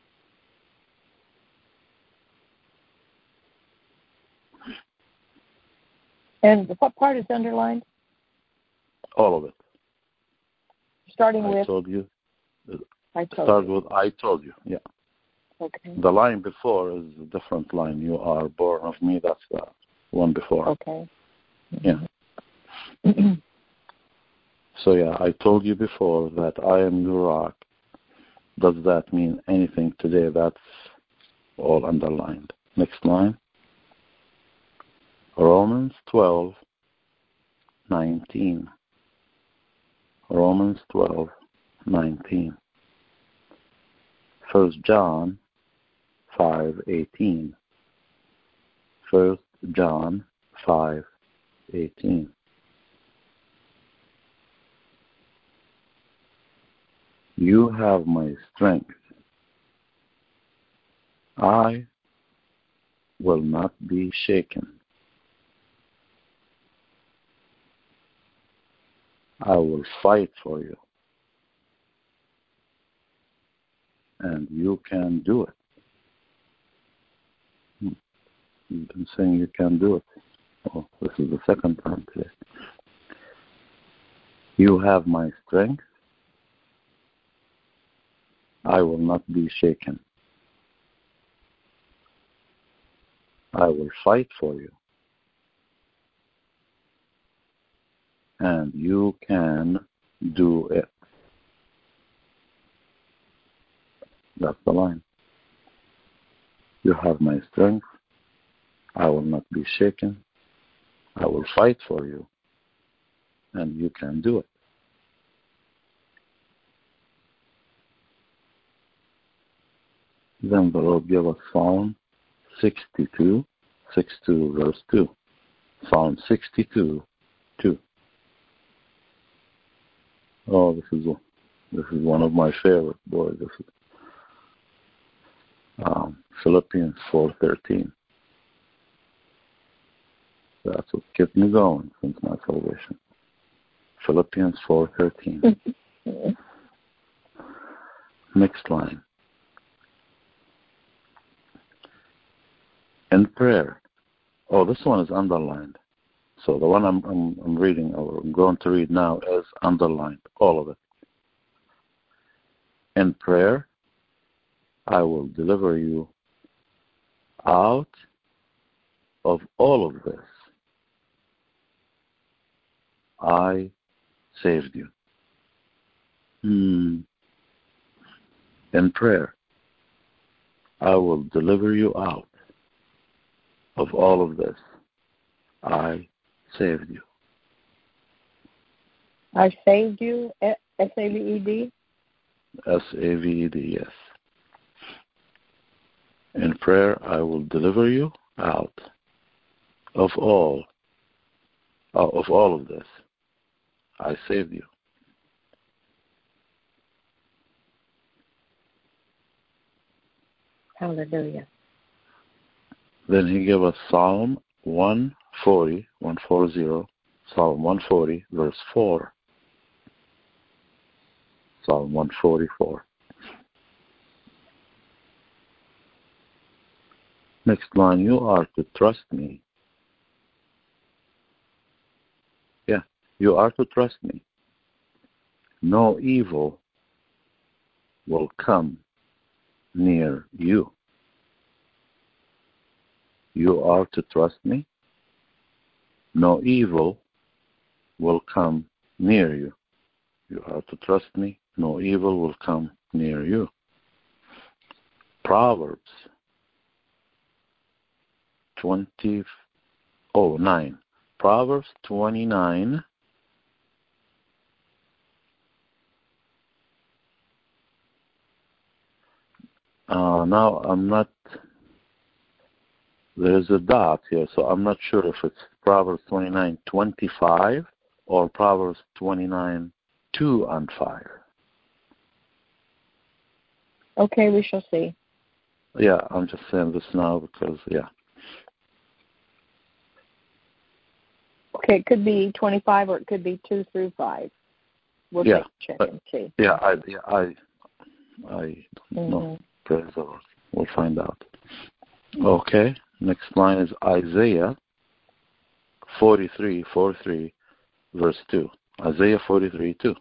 [SPEAKER 1] And what part is underlined?
[SPEAKER 2] All of it.
[SPEAKER 1] Starting
[SPEAKER 2] I
[SPEAKER 1] with?
[SPEAKER 2] Told you.
[SPEAKER 1] I told
[SPEAKER 2] Start
[SPEAKER 1] you.
[SPEAKER 2] with I told you, yeah.
[SPEAKER 1] Okay.
[SPEAKER 2] The line before is a different line. You are born of me. That's the one before.
[SPEAKER 1] Okay.
[SPEAKER 2] Yeah. So, yeah, I told you before that I am your rock. Does that mean anything today? That's all underlined. Next line. Romans 12:19. Romans 12:19. 1 John 5:18. 1 John 5:18. You have my strength. I will not be shaken. I will fight for you. And you can do it. You've been saying you can do it. Oh, this is the second time today. You have my strength. I will not be shaken. I will fight for you. And you can do it. That's the line. You have my strength. I will not be shaken. I will fight for you. And you can do it. Then the Lord gave us Psalm 62, 62 verse 2. Psalm 62, 2. Oh, this is one of my favorite. Boy, this is Philippians 4:13. That's what kept me going since my salvation. Philippians 4:13. Next line. In prayer. Oh, this one is underlined. So the one I'm reading, or I'm going to read now, is underlined. All of it. In prayer, I will deliver you out of all of this. I saved you. In prayer, I will deliver you out of all of this. I saved you.
[SPEAKER 1] I saved you, S-A-V-E-D?
[SPEAKER 2] S-A-V-E-D, yes. In prayer, I will deliver you out of all of this. I saved you.
[SPEAKER 1] Hallelujah.
[SPEAKER 2] Then he gave us Psalm 140, Psalm 140, verse 4. Psalm 144. Next line, you are to trust me. Yeah, you are to trust me. No evil will come near you. You are to trust me. No evil will come near you. You are to trust me. No evil will come near you. Proverbs 20, 9. Proverbs 29. Now I'm not, there's a dot here, so I'm not sure if it's Proverbs 29:25 or Proverbs 29:2 and 5.
[SPEAKER 1] Okay, we shall see.
[SPEAKER 2] Yeah, I'm just saying this now because, yeah.
[SPEAKER 1] Okay, it could be 25 or it could be 2 through 5. We'll check and see.
[SPEAKER 2] Yeah, I don't know. Praise the Lord. We'll find out. Okay, next line is Isaiah 43, verse 2. Isaiah 43:2.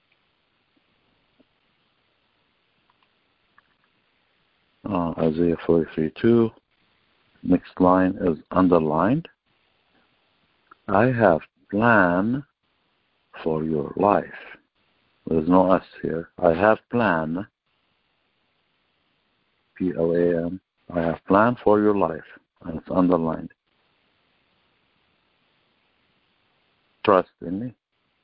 [SPEAKER 2] Isaiah 43:2. Next line is underlined. I have plan for your life. There's no S here. I have plan. P-L-A-N. I have plan for your life. And it's underlined. Trust in me.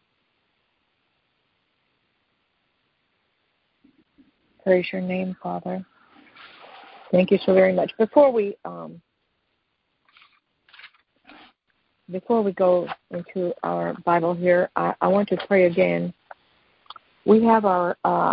[SPEAKER 1] Praise your name, Father. Thank you so very much. Before we go into our Bible here, I want to pray again. We have our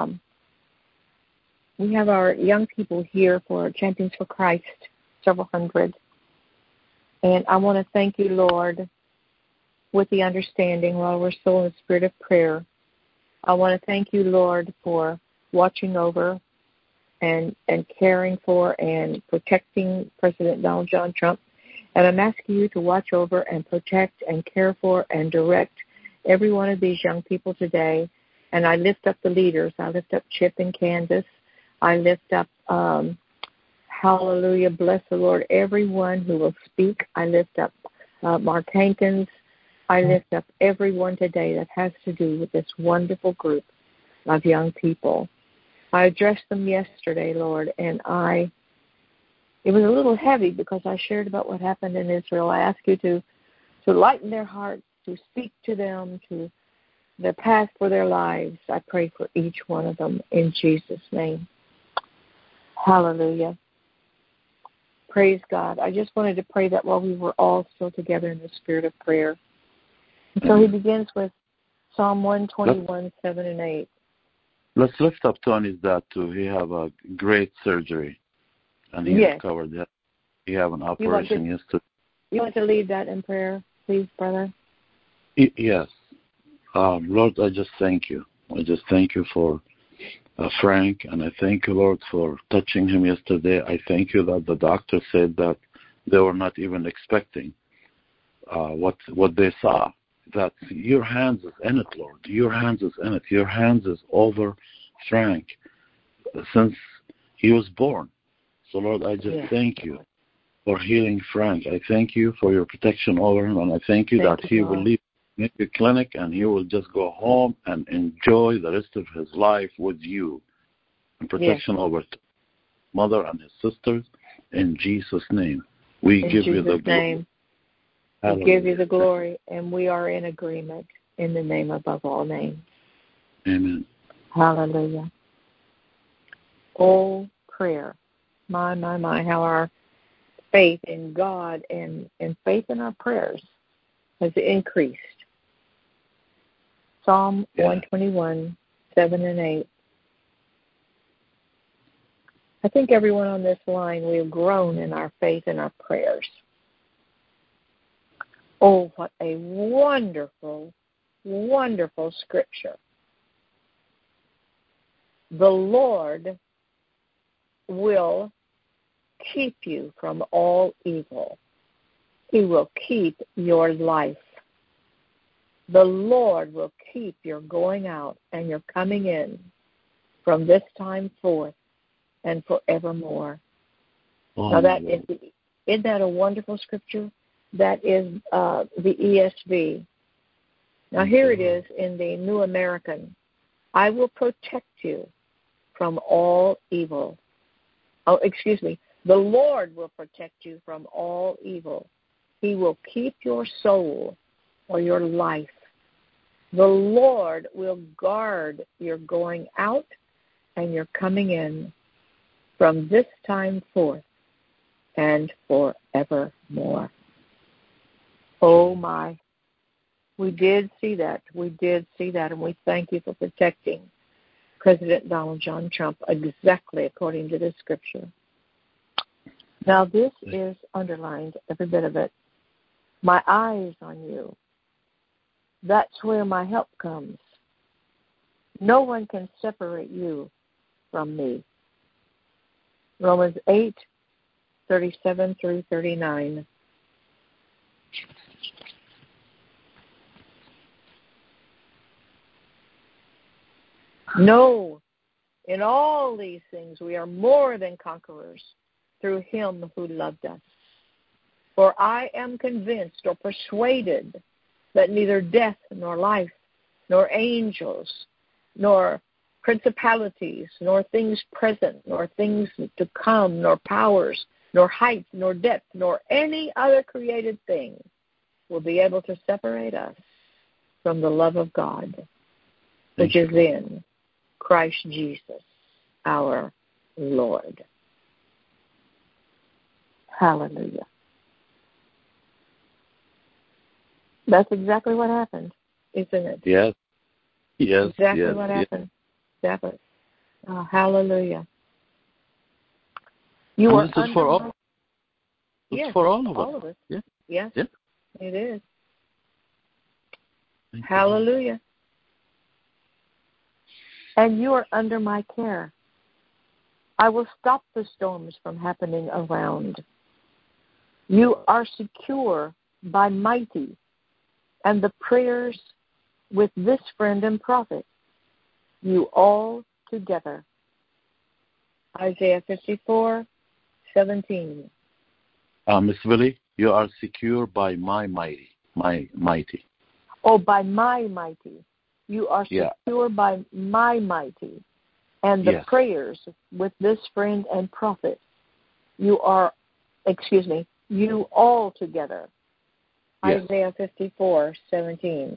[SPEAKER 1] young people here for Champions for Christ, several hundred. And I want to thank you, Lord, with the understanding while we're still in the spirit of prayer. I want to thank you, Lord, for watching over and caring for and protecting President Donald John Trump. And I'm asking you to watch over and protect and care for and direct every one of these young people today. And I lift up the leaders. I lift up Chip and Candace. I lift up, hallelujah, bless the Lord, everyone who will speak. I lift up Mark Hankins. I lift up everyone today that has to do with this wonderful group of young people. I addressed them yesterday, Lord, and it was a little heavy because I shared about what happened in Israel. I ask you to lighten their hearts, to speak to them, to the path for their lives. I pray for each one of them in Jesus' name. Hallelujah. Praise God. I just wanted to pray that while we were all still together in the spirit of prayer. And so he begins with Psalm 121, 7 and 8.
[SPEAKER 2] Let's lift up Tony's dad too. He have a great surgery, and he recovered that. He have an operation yesterday.
[SPEAKER 1] You want to lead that in prayer, please, brother?
[SPEAKER 2] Yes. Lord, I just thank you. I just thank you for Frank, and I thank you, Lord, for touching him yesterday. I thank you that the doctor said that they were not even expecting what they saw. That your hands is in it, Lord. Your hands is in it. Your hands is over Frank since he was born. So, Lord, I just thank you for healing Frank. I thank you for your protection over him, and I thank you that he will leave the clinic and he will just go home and enjoy the rest of his life with you. And protection over mother and his sisters in Jesus' name. We give you the glory.
[SPEAKER 1] We give you the glory, and we are in agreement in the name above all names.
[SPEAKER 2] Amen.
[SPEAKER 1] Hallelujah. Oh, prayer. My, how our faith in God and faith in our prayers has increased. Psalm 121, 7 and 8. I think everyone on this line, we have grown in our faith and our prayers. Oh, what a wonderful, wonderful scripture. The Lord will keep you from all evil. He will keep your life. The Lord will keep your going out and your coming in from this time forth and forevermore. Now isn't that a wonderful scripture? That is the ESV. Now here it is in the New American. I will protect you from all evil. Oh, excuse me. The Lord will protect you from all evil. He will keep your soul or your life. The Lord will guard your going out and your coming in from this time forth and forevermore. Oh my. We did see that. We did see that, and we thank you for protecting President Donald John Trump exactly according to this scripture. Now this is underlined, every bit of it. My eyes on you. That's where my help comes. No one can separate you from me. Romans 8:37 through 39. No, in all these things we are more than conquerors through him who loved us. For I am convinced or persuaded that neither death nor life, nor angels, nor principalities, nor things present, nor things to come, nor powers, nor height, nor depth, nor any other created thing will be able to separate us from the love of God, which is in Christ Jesus, our Lord. Hallelujah. That's exactly what happened, isn't it?
[SPEAKER 2] Yes. Yes.
[SPEAKER 1] Exactly
[SPEAKER 2] yes,
[SPEAKER 1] what
[SPEAKER 2] yes.
[SPEAKER 1] happened. Exactly. Oh, hallelujah. You
[SPEAKER 2] And
[SPEAKER 1] are
[SPEAKER 2] this is for all. It's
[SPEAKER 1] yes,
[SPEAKER 2] for all of us.
[SPEAKER 1] all of us.
[SPEAKER 2] Yeah.
[SPEAKER 1] Yes,
[SPEAKER 2] Yeah.
[SPEAKER 1] it is.
[SPEAKER 2] Thank
[SPEAKER 1] Hallelujah. And you are under my care. I will stop the storms from happening around. You are secure by mighty and the prayers with this friend and prophet, you all together. Isaiah 54:17.
[SPEAKER 2] Miss Willie, you are secure by my mighty.
[SPEAKER 1] Oh, by my mighty. You are
[SPEAKER 2] Yeah.
[SPEAKER 1] secure by my mighty. And the
[SPEAKER 2] Yes.
[SPEAKER 1] prayers with this friend and prophet, you all together.
[SPEAKER 2] Yes.
[SPEAKER 1] Isaiah 54:17.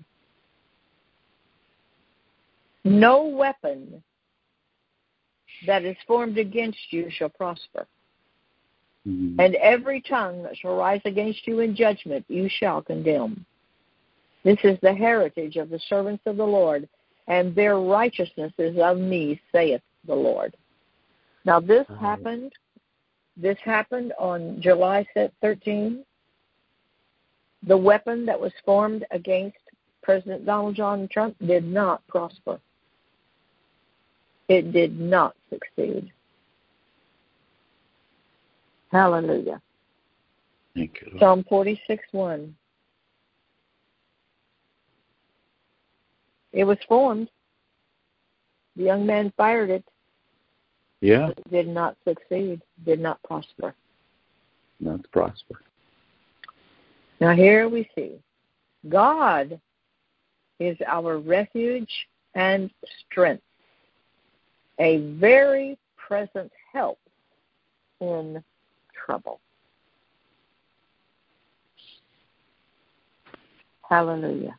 [SPEAKER 1] No weapon that is formed against you shall prosper.
[SPEAKER 2] Mm-hmm.
[SPEAKER 1] And every tongue that shall rise against you in judgment you shall condemn. This is the heritage of the servants of the Lord, and their righteousness is of me, saith the Lord. Now this happened on July 13. The weapon that was formed against President Donald John Trump did not prosper. It did not succeed. Hallelujah.
[SPEAKER 2] Thank you.
[SPEAKER 1] Psalm 46:1. It was formed. The young man fired it.
[SPEAKER 2] Yeah.
[SPEAKER 1] It did not succeed. Did not prosper.
[SPEAKER 2] Not prosper.
[SPEAKER 1] Now here we see God is our refuge and strength, a very present help in trouble. Hallelujah.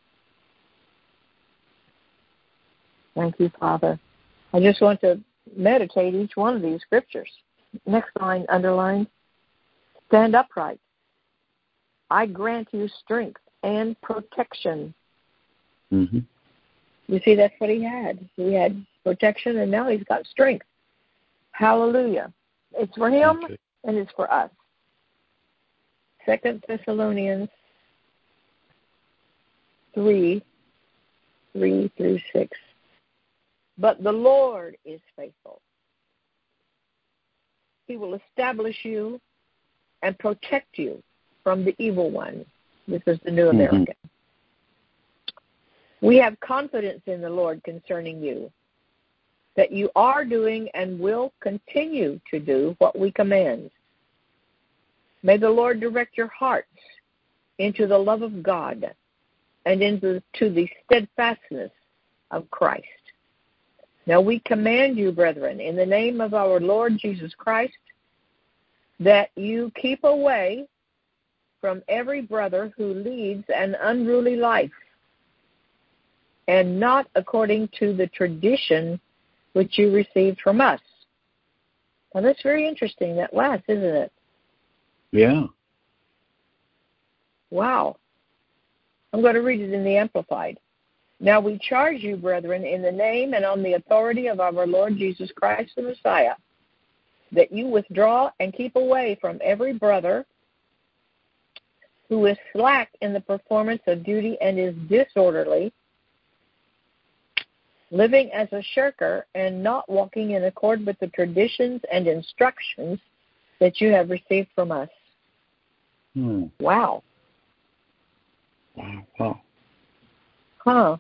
[SPEAKER 1] Thank you, Father. I just want to meditate each one of these scriptures. Next line, underlined, stand upright. I grant you strength and protection.
[SPEAKER 2] Mm-hmm.
[SPEAKER 1] You see, that's what he had. He had protection, and now he's got strength. Hallelujah. It's for him, and it's for us. 2 Thessalonians 3:3-6. But the Lord is faithful. He will establish you and protect you from the evil one. This is the New American. Mm-hmm. We have confidence in the Lord concerning you, that you are doing and will continue to do what we command. May the Lord direct your hearts into the love of God and into the steadfastness of Christ. Now we command you, brethren, in the name of our Lord Jesus Christ, that you keep away from every brother who leads an unruly life, and not according to the tradition which you received from us. Now, that's very interesting, that last, isn't it?
[SPEAKER 2] Yeah.
[SPEAKER 1] Wow. I'm going to read it in the Amplified. Now we charge you, brethren, in the name and on the authority of our Lord Jesus Christ the Messiah, that you withdraw and keep away from every brother who is slack in the performance of duty and is disorderly, living as a shirker and not walking in accord with the traditions and instructions that you have received from us. Wow.
[SPEAKER 2] Wow.
[SPEAKER 1] Huh.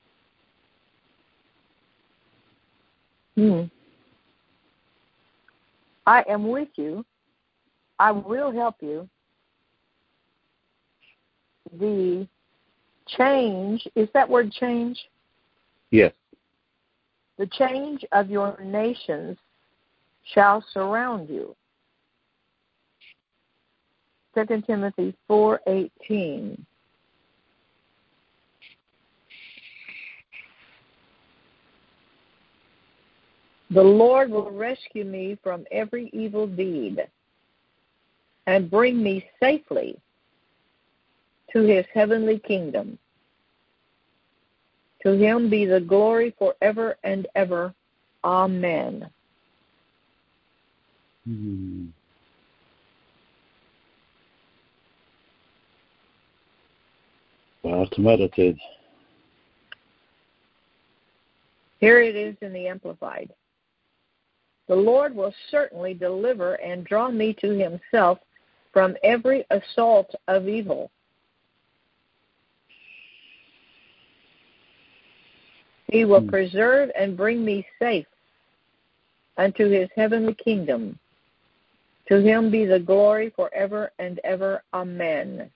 [SPEAKER 1] I am with you. I will help you. The change, is that word change?
[SPEAKER 2] Yes.
[SPEAKER 1] The change of your nations shall surround you. 2 Timothy 4:18. The Lord will rescue me from every evil deed and bring me safely to his heavenly kingdom. To him be the glory forever and ever. Amen.
[SPEAKER 2] Wow, to meditate.
[SPEAKER 1] Here it is in the Amplified. The Lord will certainly deliver and draw me to himself from every assault of evil. He will preserve and bring me safe unto his heavenly kingdom. To him be the glory forever and ever. Amen.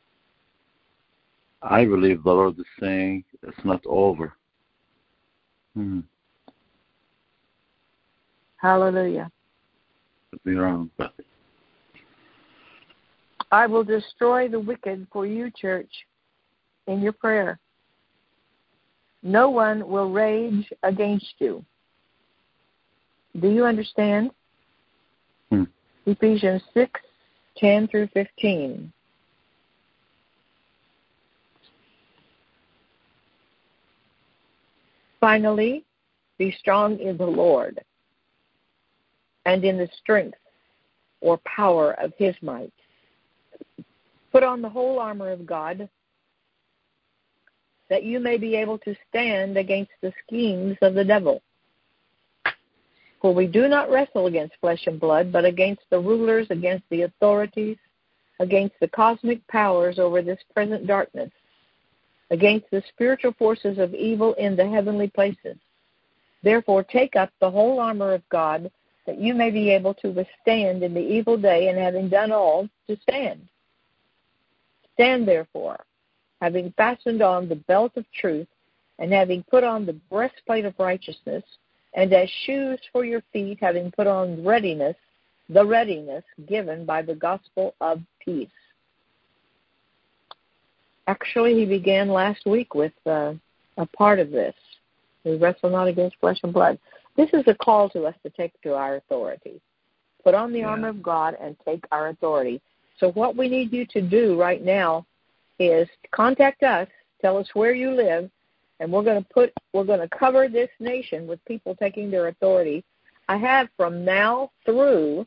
[SPEAKER 2] I believe the Lord is saying it's not over.
[SPEAKER 1] Hallelujah.
[SPEAKER 2] Could be wrong, but
[SPEAKER 1] I will destroy the wicked for you, church, in your prayer. No one will rage against you. Do you understand? Ephesians 6:10 through 15. Finally, be strong in the Lord and in the strength or power of his might. Put on the whole armor of God, that you may be able to stand against the schemes of the devil. For we do not wrestle against flesh and blood, but against the rulers, against the authorities, against the cosmic powers over this present darkness, against the spiritual forces of evil in the heavenly places. Therefore, take up the whole armor of God, that you may be able to withstand in the evil day, and having done all, to stand. Stand therefore, having fastened on the belt of truth, and having put on the breastplate of righteousness, and as shoes for your feet, having put on the readiness given by the gospel of peace. Actually, he began last week with a part of this. We wrestle not against flesh and blood. This is a call to us to take to our authority. Put on the armor of God and take our authority. So what we need you to do right now is contact us, tell us where you live, and we're going to cover this nation with people taking their authority. I have from now through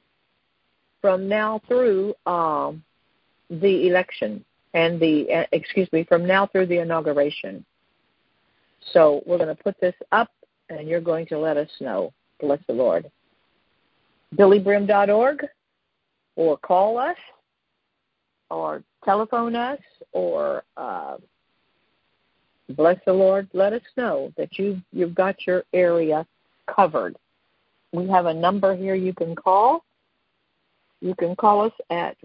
[SPEAKER 1] the election and from now through the inauguration. So we're going to put this up, and you're going to let us know. Bless the Lord. BillieBrim.org, or call us, or telephone us, or bless the Lord, let us know that you've got your area covered. We have a number here you can call. You can call us at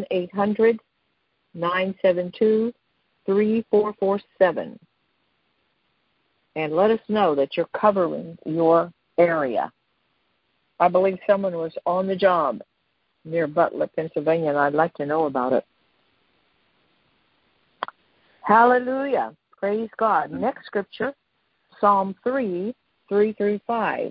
[SPEAKER 1] 1-800-972-3447. And let us know that you're covering your area. I believe someone was on the job near Butler, Pennsylvania, and I'd like to know about it. Hallelujah. Praise God. Next scripture, Psalm 3:3-5.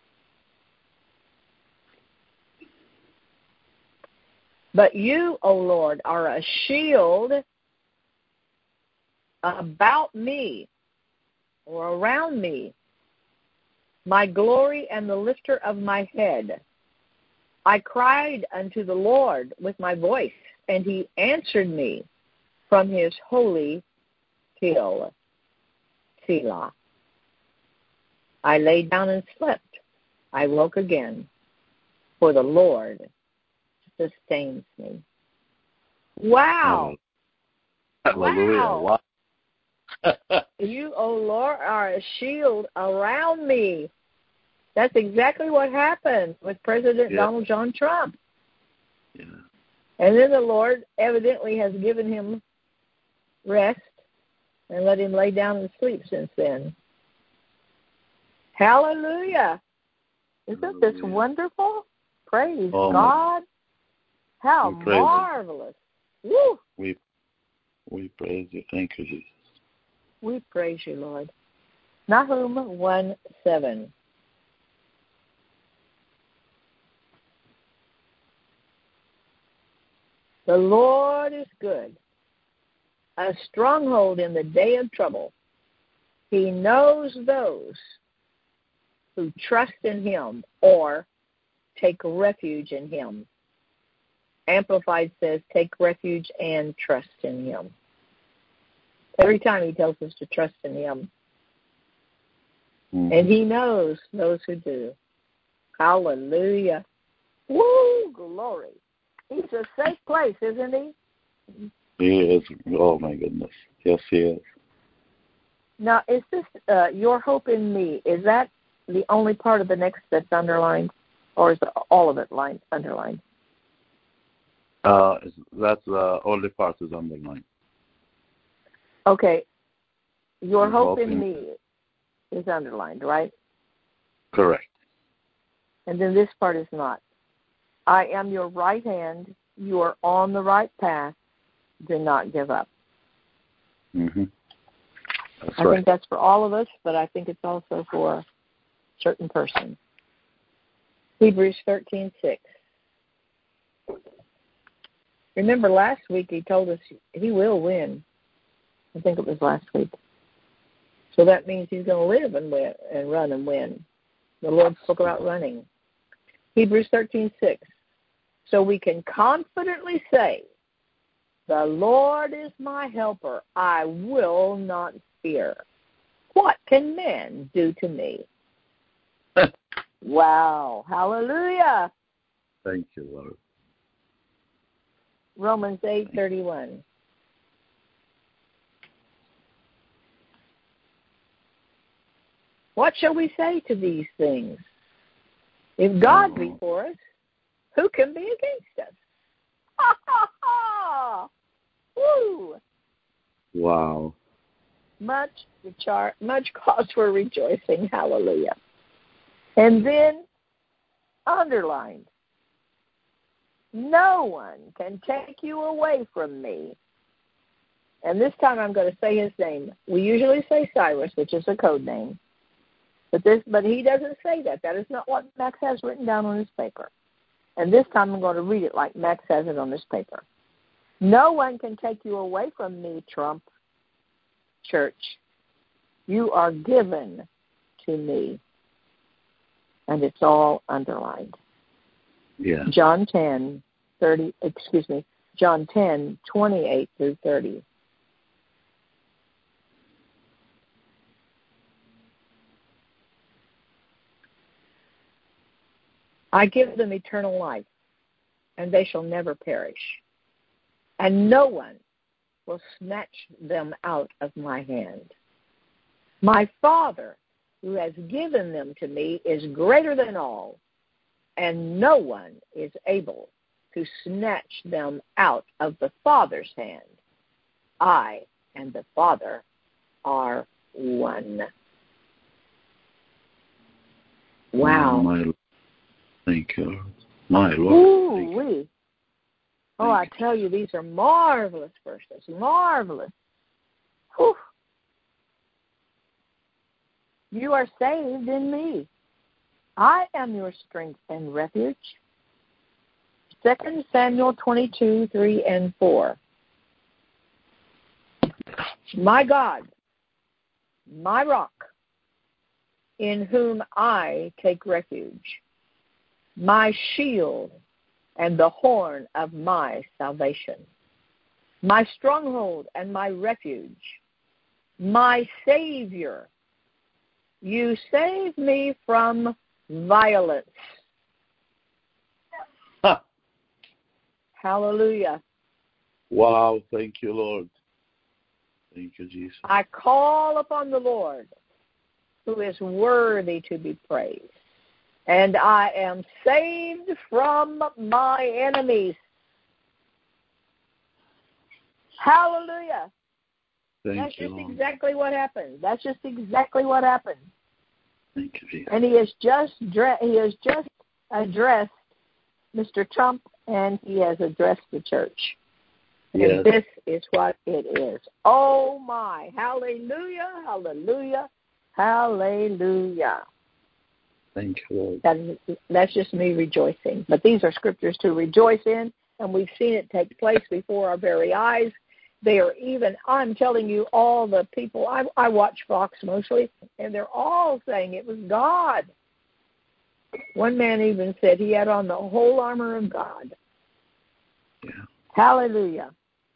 [SPEAKER 1] But you, O Lord, are a shield about me, or around me, my glory and the lifter of my head. I cried unto the Lord with my voice, and he answered me from his holy hill. Selah. I lay down and slept. I woke again, for the Lord sustains me. Wow.
[SPEAKER 2] Hallelujah.
[SPEAKER 1] Wow. You, O Lord, are a shield around me. That's exactly what happened with President Donald John Trump.
[SPEAKER 2] Yeah.
[SPEAKER 1] And then the Lord evidently has given him rest and let him lay down and sleep since then. Hallelujah. Isn't this wonderful? Praise God. How marvelous. Woo.
[SPEAKER 2] We praise you. Thank you, Jesus.
[SPEAKER 1] We praise you, Lord. Nahum 1:7. The Lord is good, a stronghold in the day of trouble. He knows those who trust in him or take refuge in him. Amplified says, take refuge and trust in him. Every time he tells us to trust in him. And he knows those who do. Hallelujah. Woo, glory. He's a safe place, isn't he?
[SPEAKER 2] He is. Oh, my goodness. Yes, he is.
[SPEAKER 1] Now, is this your hope in me? Is that the only part of the next that's underlined? Or is all of it underlined?
[SPEAKER 2] That's the only part is underlined.
[SPEAKER 1] Okay. Your hope in me is underlined, right?
[SPEAKER 2] Correct.
[SPEAKER 1] And then this part is not. I am your right hand. You are on the right path. Do not give up.
[SPEAKER 2] Mm-hmm.
[SPEAKER 1] I think that's for all of us, but I think it's also for a certain person. Hebrews 13:6. Remember last week he told us he will win. I think it was last week. So that means he's going to live and win and run and win. The Lord spoke about running. Hebrews 13:6. So we can confidently say, the Lord is my helper. I will not fear. What can man do to me? Wow. Hallelujah.
[SPEAKER 2] Thank you, Lord.
[SPEAKER 1] Romans 8:31. What shall we say to these things? If God be for us, who can be against us? Ha, ha, ha! Woo!
[SPEAKER 2] Wow.
[SPEAKER 1] Much cause for rejoicing. Hallelujah. And then, underlined, no one can take you away from me. And this time I'm going to say his name. We usually say Cyrus, which is a code name. But he doesn't say that. That is not what Max has written down on his paper. And this time I'm going to read it like Max has it on his paper. No one can take you away from me, Trump Church. You are given to me. And it's all underlined.
[SPEAKER 2] Yeah.
[SPEAKER 1] John 10:28-30. I give them eternal life, and they shall never perish, and no one will snatch them out of my hand. My Father, who has given them to me, is greater than all, and no one is able to snatch them out of the Father's hand. I and the Father are one. Wow.
[SPEAKER 2] Thank you, Lord. My Lord.
[SPEAKER 1] Ooh-wee. Oh, I tell you, these are marvelous verses. Marvelous. Whew. You are saved in me. I am your strength and refuge. 2 Samuel 22, 3 and 4. My God, my rock, in whom I take refuge, my shield and the horn of my salvation, my stronghold and my refuge, my Savior. You save me from violence.
[SPEAKER 2] Huh.
[SPEAKER 1] Hallelujah.
[SPEAKER 2] Wow, thank you, Lord. Thank you, Jesus.
[SPEAKER 1] I call upon the Lord, who is worthy to be praised, and I am saved from my enemies. Hallelujah. That's just exactly what happened. That's just exactly what happened.
[SPEAKER 2] Thank you, Jesus.
[SPEAKER 1] And he has just addressed Mr. Trump, and he has addressed the church.
[SPEAKER 2] Yes.
[SPEAKER 1] And this is what it is. Oh, my. Hallelujah, hallelujah, hallelujah.
[SPEAKER 2] Thank you, Lord.
[SPEAKER 1] That's just me rejoicing. But these are scriptures to rejoice in, and we've seen it take place before our very eyes. They are even, I'm telling you, all the people, I watch Fox mostly, and they're all saying it was God. One man even said he had on the whole armor of God.
[SPEAKER 2] Yeah.
[SPEAKER 1] Hallelujah.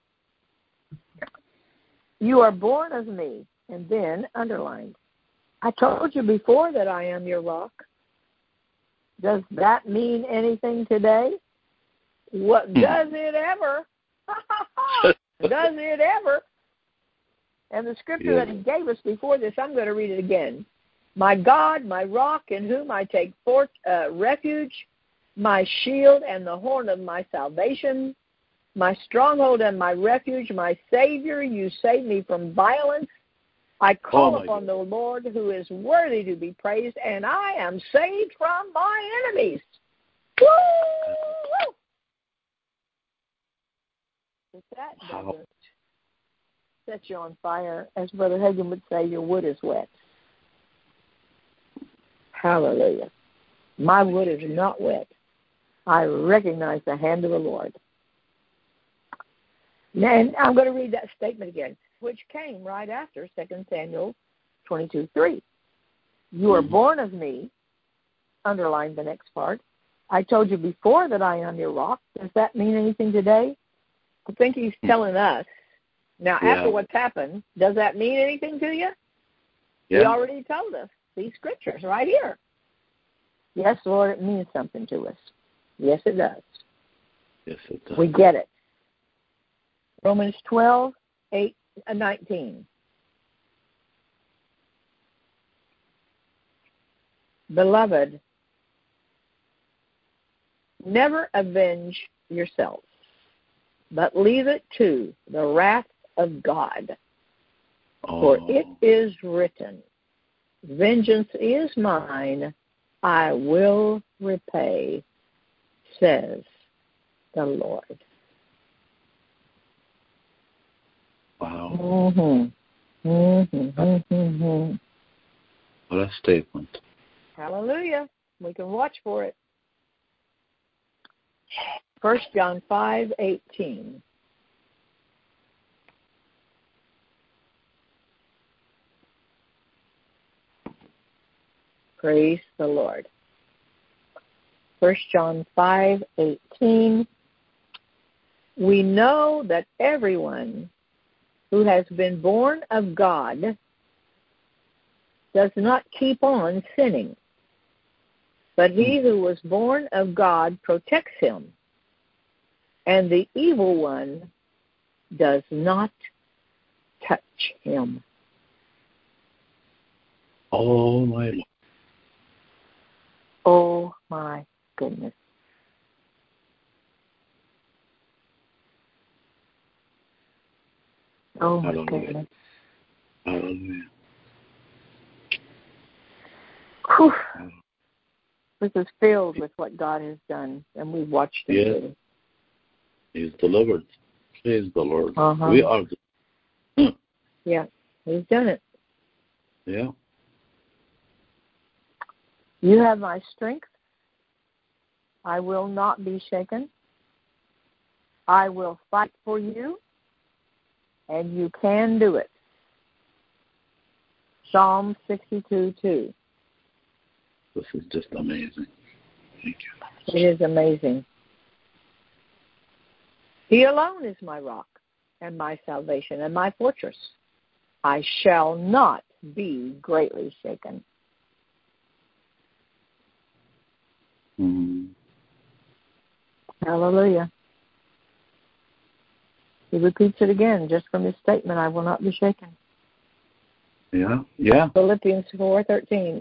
[SPEAKER 1] You are born of me, and then underlined. I told you before that I am your rock. Does that mean anything today? What does it ever? Does it ever? And the scripture that he gave us before this, I'm going to read it again. My God, my rock, in whom I take refuge, my shield and the horn of my salvation, my stronghold and my refuge, my Savior, you save me from violence. I call upon the Lord, who is worthy to be praised, and I am saved from my enemies. Woo! Woo! If that doesn't set you on fire, as Brother Hagin would say, your wood is wet. Hallelujah. My wood is not wet. I recognize the hand of the Lord. And I'm going to read that statement again, which came right after 2 Samuel 22:3. You are born of me, underline the next part. I told you before that I am your rock. Does that mean anything today? I think he's telling us. Now, after what's happened, does that mean anything to you? Yeah. He already told us these scriptures right here. Yes, Lord, it means something to us. Yes, it does.
[SPEAKER 2] Yes, it does.
[SPEAKER 1] We get it. Romans 12:8-19. Beloved, never avenge yourselves, but leave it to the wrath of God. For it is written, vengeance is mine, I will repay, says the Lord.
[SPEAKER 2] Wow.
[SPEAKER 1] Mm-hmm. Mm-hmm. Mm-hmm.
[SPEAKER 2] What a statement.
[SPEAKER 1] Hallelujah. We can watch for it. 1 John 5:18. Praise the Lord. 1 John 5:18. We know that everyone who has been born of God does not keep on sinning, but he who was born of God protects him, and the evil one does not touch him.
[SPEAKER 2] Oh, my Lord.
[SPEAKER 1] Oh, my goodness. Oh, my goodness.
[SPEAKER 2] Hallelujah.
[SPEAKER 1] Whew. This is filled with what God has done, and we've watched it.
[SPEAKER 2] Yes. He's delivered. Praise the Lord.
[SPEAKER 1] Uh-huh. Yeah, he's done it.
[SPEAKER 2] Yeah.
[SPEAKER 1] You have my strength. I will not be shaken. I will fight for you, and you can do it. Psalm 62:2.
[SPEAKER 2] This is just amazing. Thank you.
[SPEAKER 1] It is amazing. He alone is my rock and my salvation and my fortress. I shall not be greatly shaken.
[SPEAKER 2] Mm.
[SPEAKER 1] Hallelujah. He repeats it again just from his statement, I will not be shaken.
[SPEAKER 2] Yeah, yeah.
[SPEAKER 1] Philippians 4:13.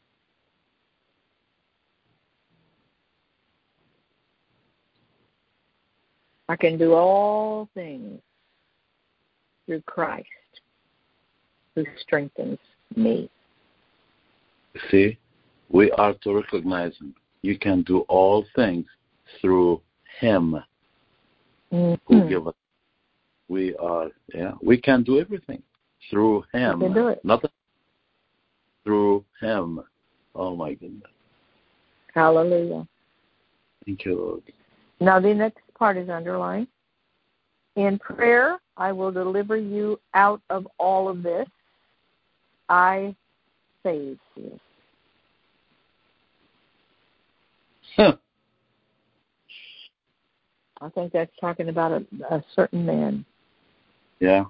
[SPEAKER 1] I can do all things through Christ who strengthens me.
[SPEAKER 2] See, we are to recognize him. You can do all things through him who give us. We can do everything through him.
[SPEAKER 1] We can do it.
[SPEAKER 2] Nothing through him. Oh my goodness.
[SPEAKER 1] Hallelujah.
[SPEAKER 2] Thank you, Lord.
[SPEAKER 1] Now the next part is underlined. In prayer, I will deliver you out of all of this. I save you.
[SPEAKER 2] Huh.
[SPEAKER 1] I think that's talking about a certain man.
[SPEAKER 2] Yeah.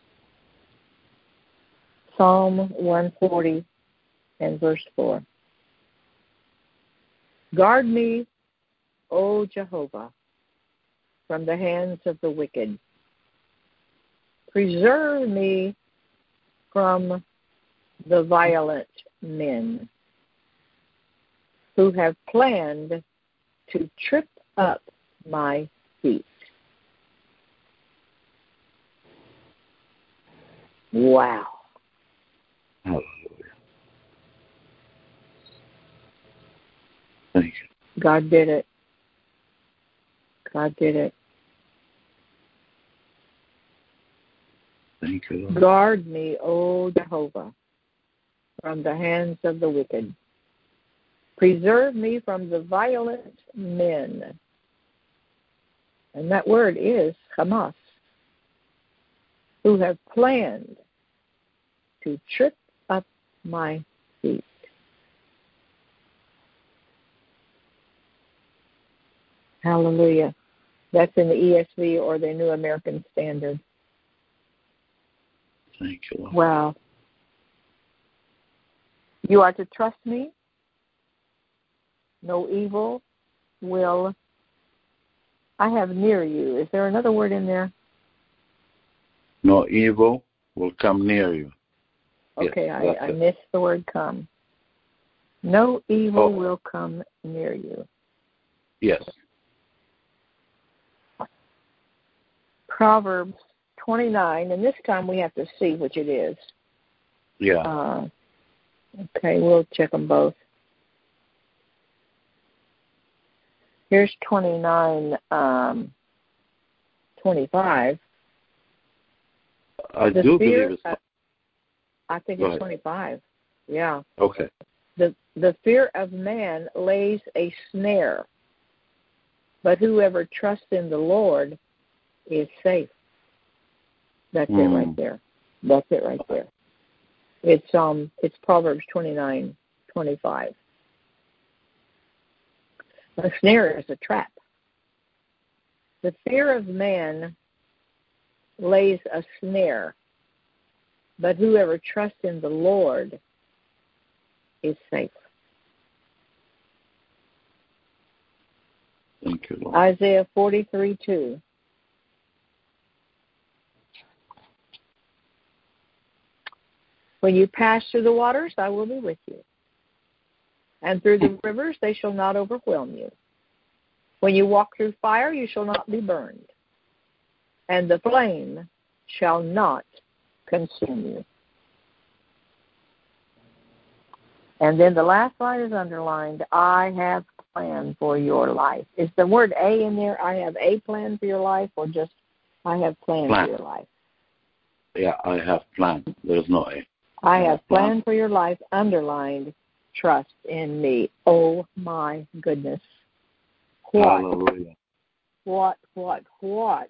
[SPEAKER 1] Psalm 140 and verse 4. Guard me, O Jehovah, from the hands of the wicked. Preserve me from the violent men who have planned to trip up my feet. Wow.
[SPEAKER 2] Hallelujah. Thank you.
[SPEAKER 1] God did it. God did it.
[SPEAKER 2] Thank you, Lord.
[SPEAKER 1] Guard me, O Jehovah, from the hands of the wicked. Preserve me from the violent men. And that word is Hamas, who have planned to trip up my feet. Hallelujah. That's in the ESV or the New American Standard.
[SPEAKER 2] Thank you, Lord.
[SPEAKER 1] Wow. You are to trust me. No evil will I have near you. Is there another word in there?
[SPEAKER 2] No evil will come near you.
[SPEAKER 1] Okay,
[SPEAKER 2] Yes,
[SPEAKER 1] I missed the word come. No evil will come near you.
[SPEAKER 2] Yes.
[SPEAKER 1] Proverbs 29, and this time we have to see which it is.
[SPEAKER 2] Yeah.
[SPEAKER 1] Okay, we'll check them both. Here's 29, 25.
[SPEAKER 2] I do believe it's...
[SPEAKER 1] I think it's 25. Yeah.
[SPEAKER 2] Okay.
[SPEAKER 1] The fear of man lays a snare, but whoever trusts in the Lord is safe. That's it right there. That's it right there. It's Proverbs 29:25. A snare is a trap. The fear of man lays a snare, but whoever trusts in the Lord is safe.
[SPEAKER 2] Thank you, Lord.
[SPEAKER 1] Isaiah 43:2. When you pass through the waters, I will be with you. And through the rivers, they shall not overwhelm you. When you walk through fire, you shall not be burned. And the flame shall not consume you. And then the last line is underlined, I have a plan for your life. Is the word A in there? I have a plan for your life, or just I have plans for your life?
[SPEAKER 2] Yeah, I have planned. There's no A.
[SPEAKER 1] I have planned for your life, underlined, trust in me. Oh, my goodness. What?
[SPEAKER 2] Hallelujah.
[SPEAKER 1] What? Oh,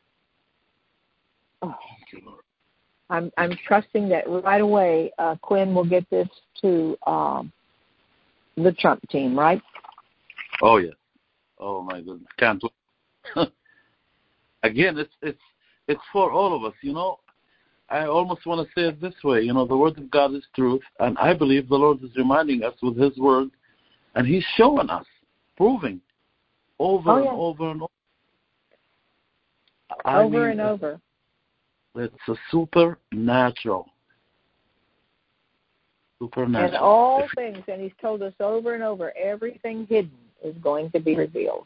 [SPEAKER 1] I'm trusting that right away Quinn will get this to the Trump team, right?
[SPEAKER 2] Oh, yes. Oh, my goodness. Can't wait. Again, it's for all of us, you know. I almost want to say it this way, you know, the Word of God is truth, and I believe the Lord is reminding us with His Word, and He's showing us, proving over and over and over.
[SPEAKER 1] Over and over.
[SPEAKER 2] It's a supernatural.
[SPEAKER 1] And all things, and He's told us over and over, everything hidden is going to be revealed.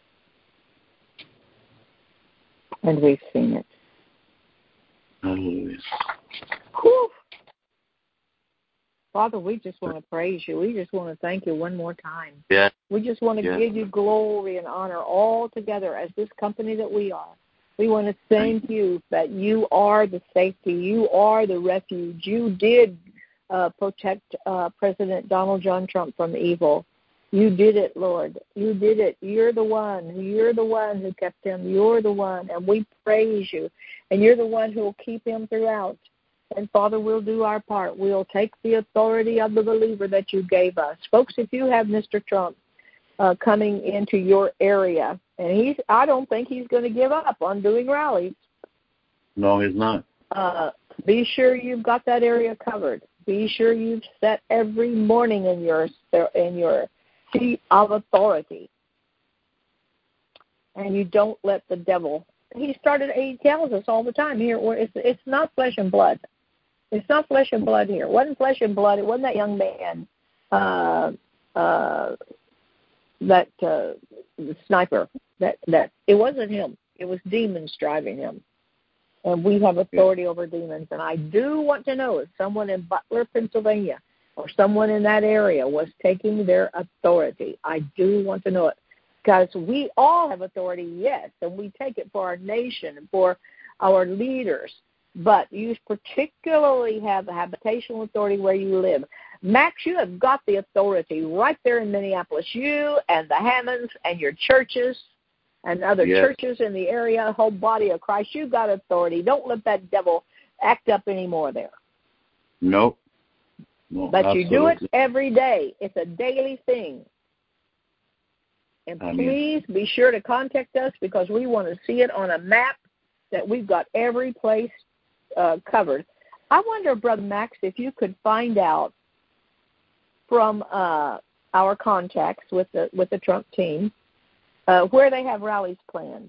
[SPEAKER 1] And we've seen it.
[SPEAKER 2] Hallelujah.
[SPEAKER 1] Whew. Father, we just want to praise you. We just want to thank you one more time.
[SPEAKER 2] Yeah.
[SPEAKER 1] We just want to give you glory and honor all together as this company that we are. We want to thank you that you are the safety. You are the refuge. You did protect President Donald John Trump from evil. You did it, Lord. You did it. You're the one. You're the one who kept him. You're the one. And we praise you. And you're the one who will keep him throughout. And, Father, we'll do our part. We'll take the authority of the believer that you gave us. Folks, if you have Mr. Trump coming into your area, and I don't think he's going to give up on doing rallies.
[SPEAKER 2] No, he's not.
[SPEAKER 1] Be sure you've got that area covered. Be sure you've set every morning in your seat of authority. And you don't let the devil. He tells us all the time here, it's not flesh and blood. It's not flesh and blood here. It wasn't flesh and blood. It wasn't that young man, the sniper. That it wasn't him. It was demons driving him. And we have authority over demons. And I do want to know if someone in Butler, Pennsylvania, or someone in that area was taking their authority. I do want to know it. Because we all have authority, yes, and we take it for our nation and for our leaders. But you particularly have the habitational authority where you live. Max, you have got the authority right there in Minneapolis. You and the Hammonds and your churches and other churches in the area, the whole body of Christ, you've got authority. Don't let that devil act up anymore there.
[SPEAKER 2] Nope. No,
[SPEAKER 1] but
[SPEAKER 2] absolutely.
[SPEAKER 1] You do it every day. It's a daily thing. And please be sure to contact us because we want to see it on a map that we've got every place covered. I wonder, Brother Max, if you could find out from our contacts with the Trump team where they have rallies planned.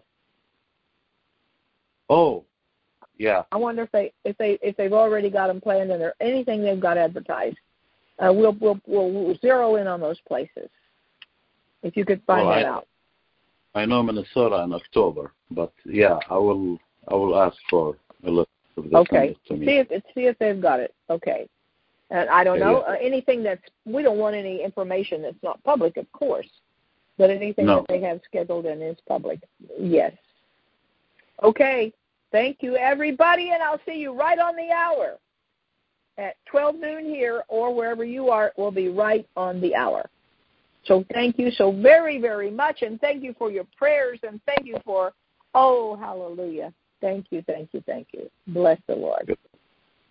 [SPEAKER 2] Oh, yeah.
[SPEAKER 1] I wonder if they've already got them planned and there anything they've got advertised. We'll zero in on those places. If you could find that out.
[SPEAKER 2] I know Minnesota in October, but yeah, I will ask for a list of this.
[SPEAKER 1] Okay. See if they've got it. Okay. And I don't know anything we don't want any information that's not public, of course, but anything that they have scheduled and is public. Yes. Okay. Thank you, everybody, and I'll see you right on the hour at 12 noon here or wherever you are. We'll be right on the hour. So thank you so very, very much, and thank you for your prayers, and thank you for, hallelujah. Thank you, thank you, thank you. Bless the Lord.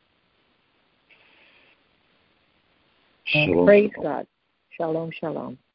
[SPEAKER 2] Shalom.
[SPEAKER 1] Praise God. Shalom, shalom.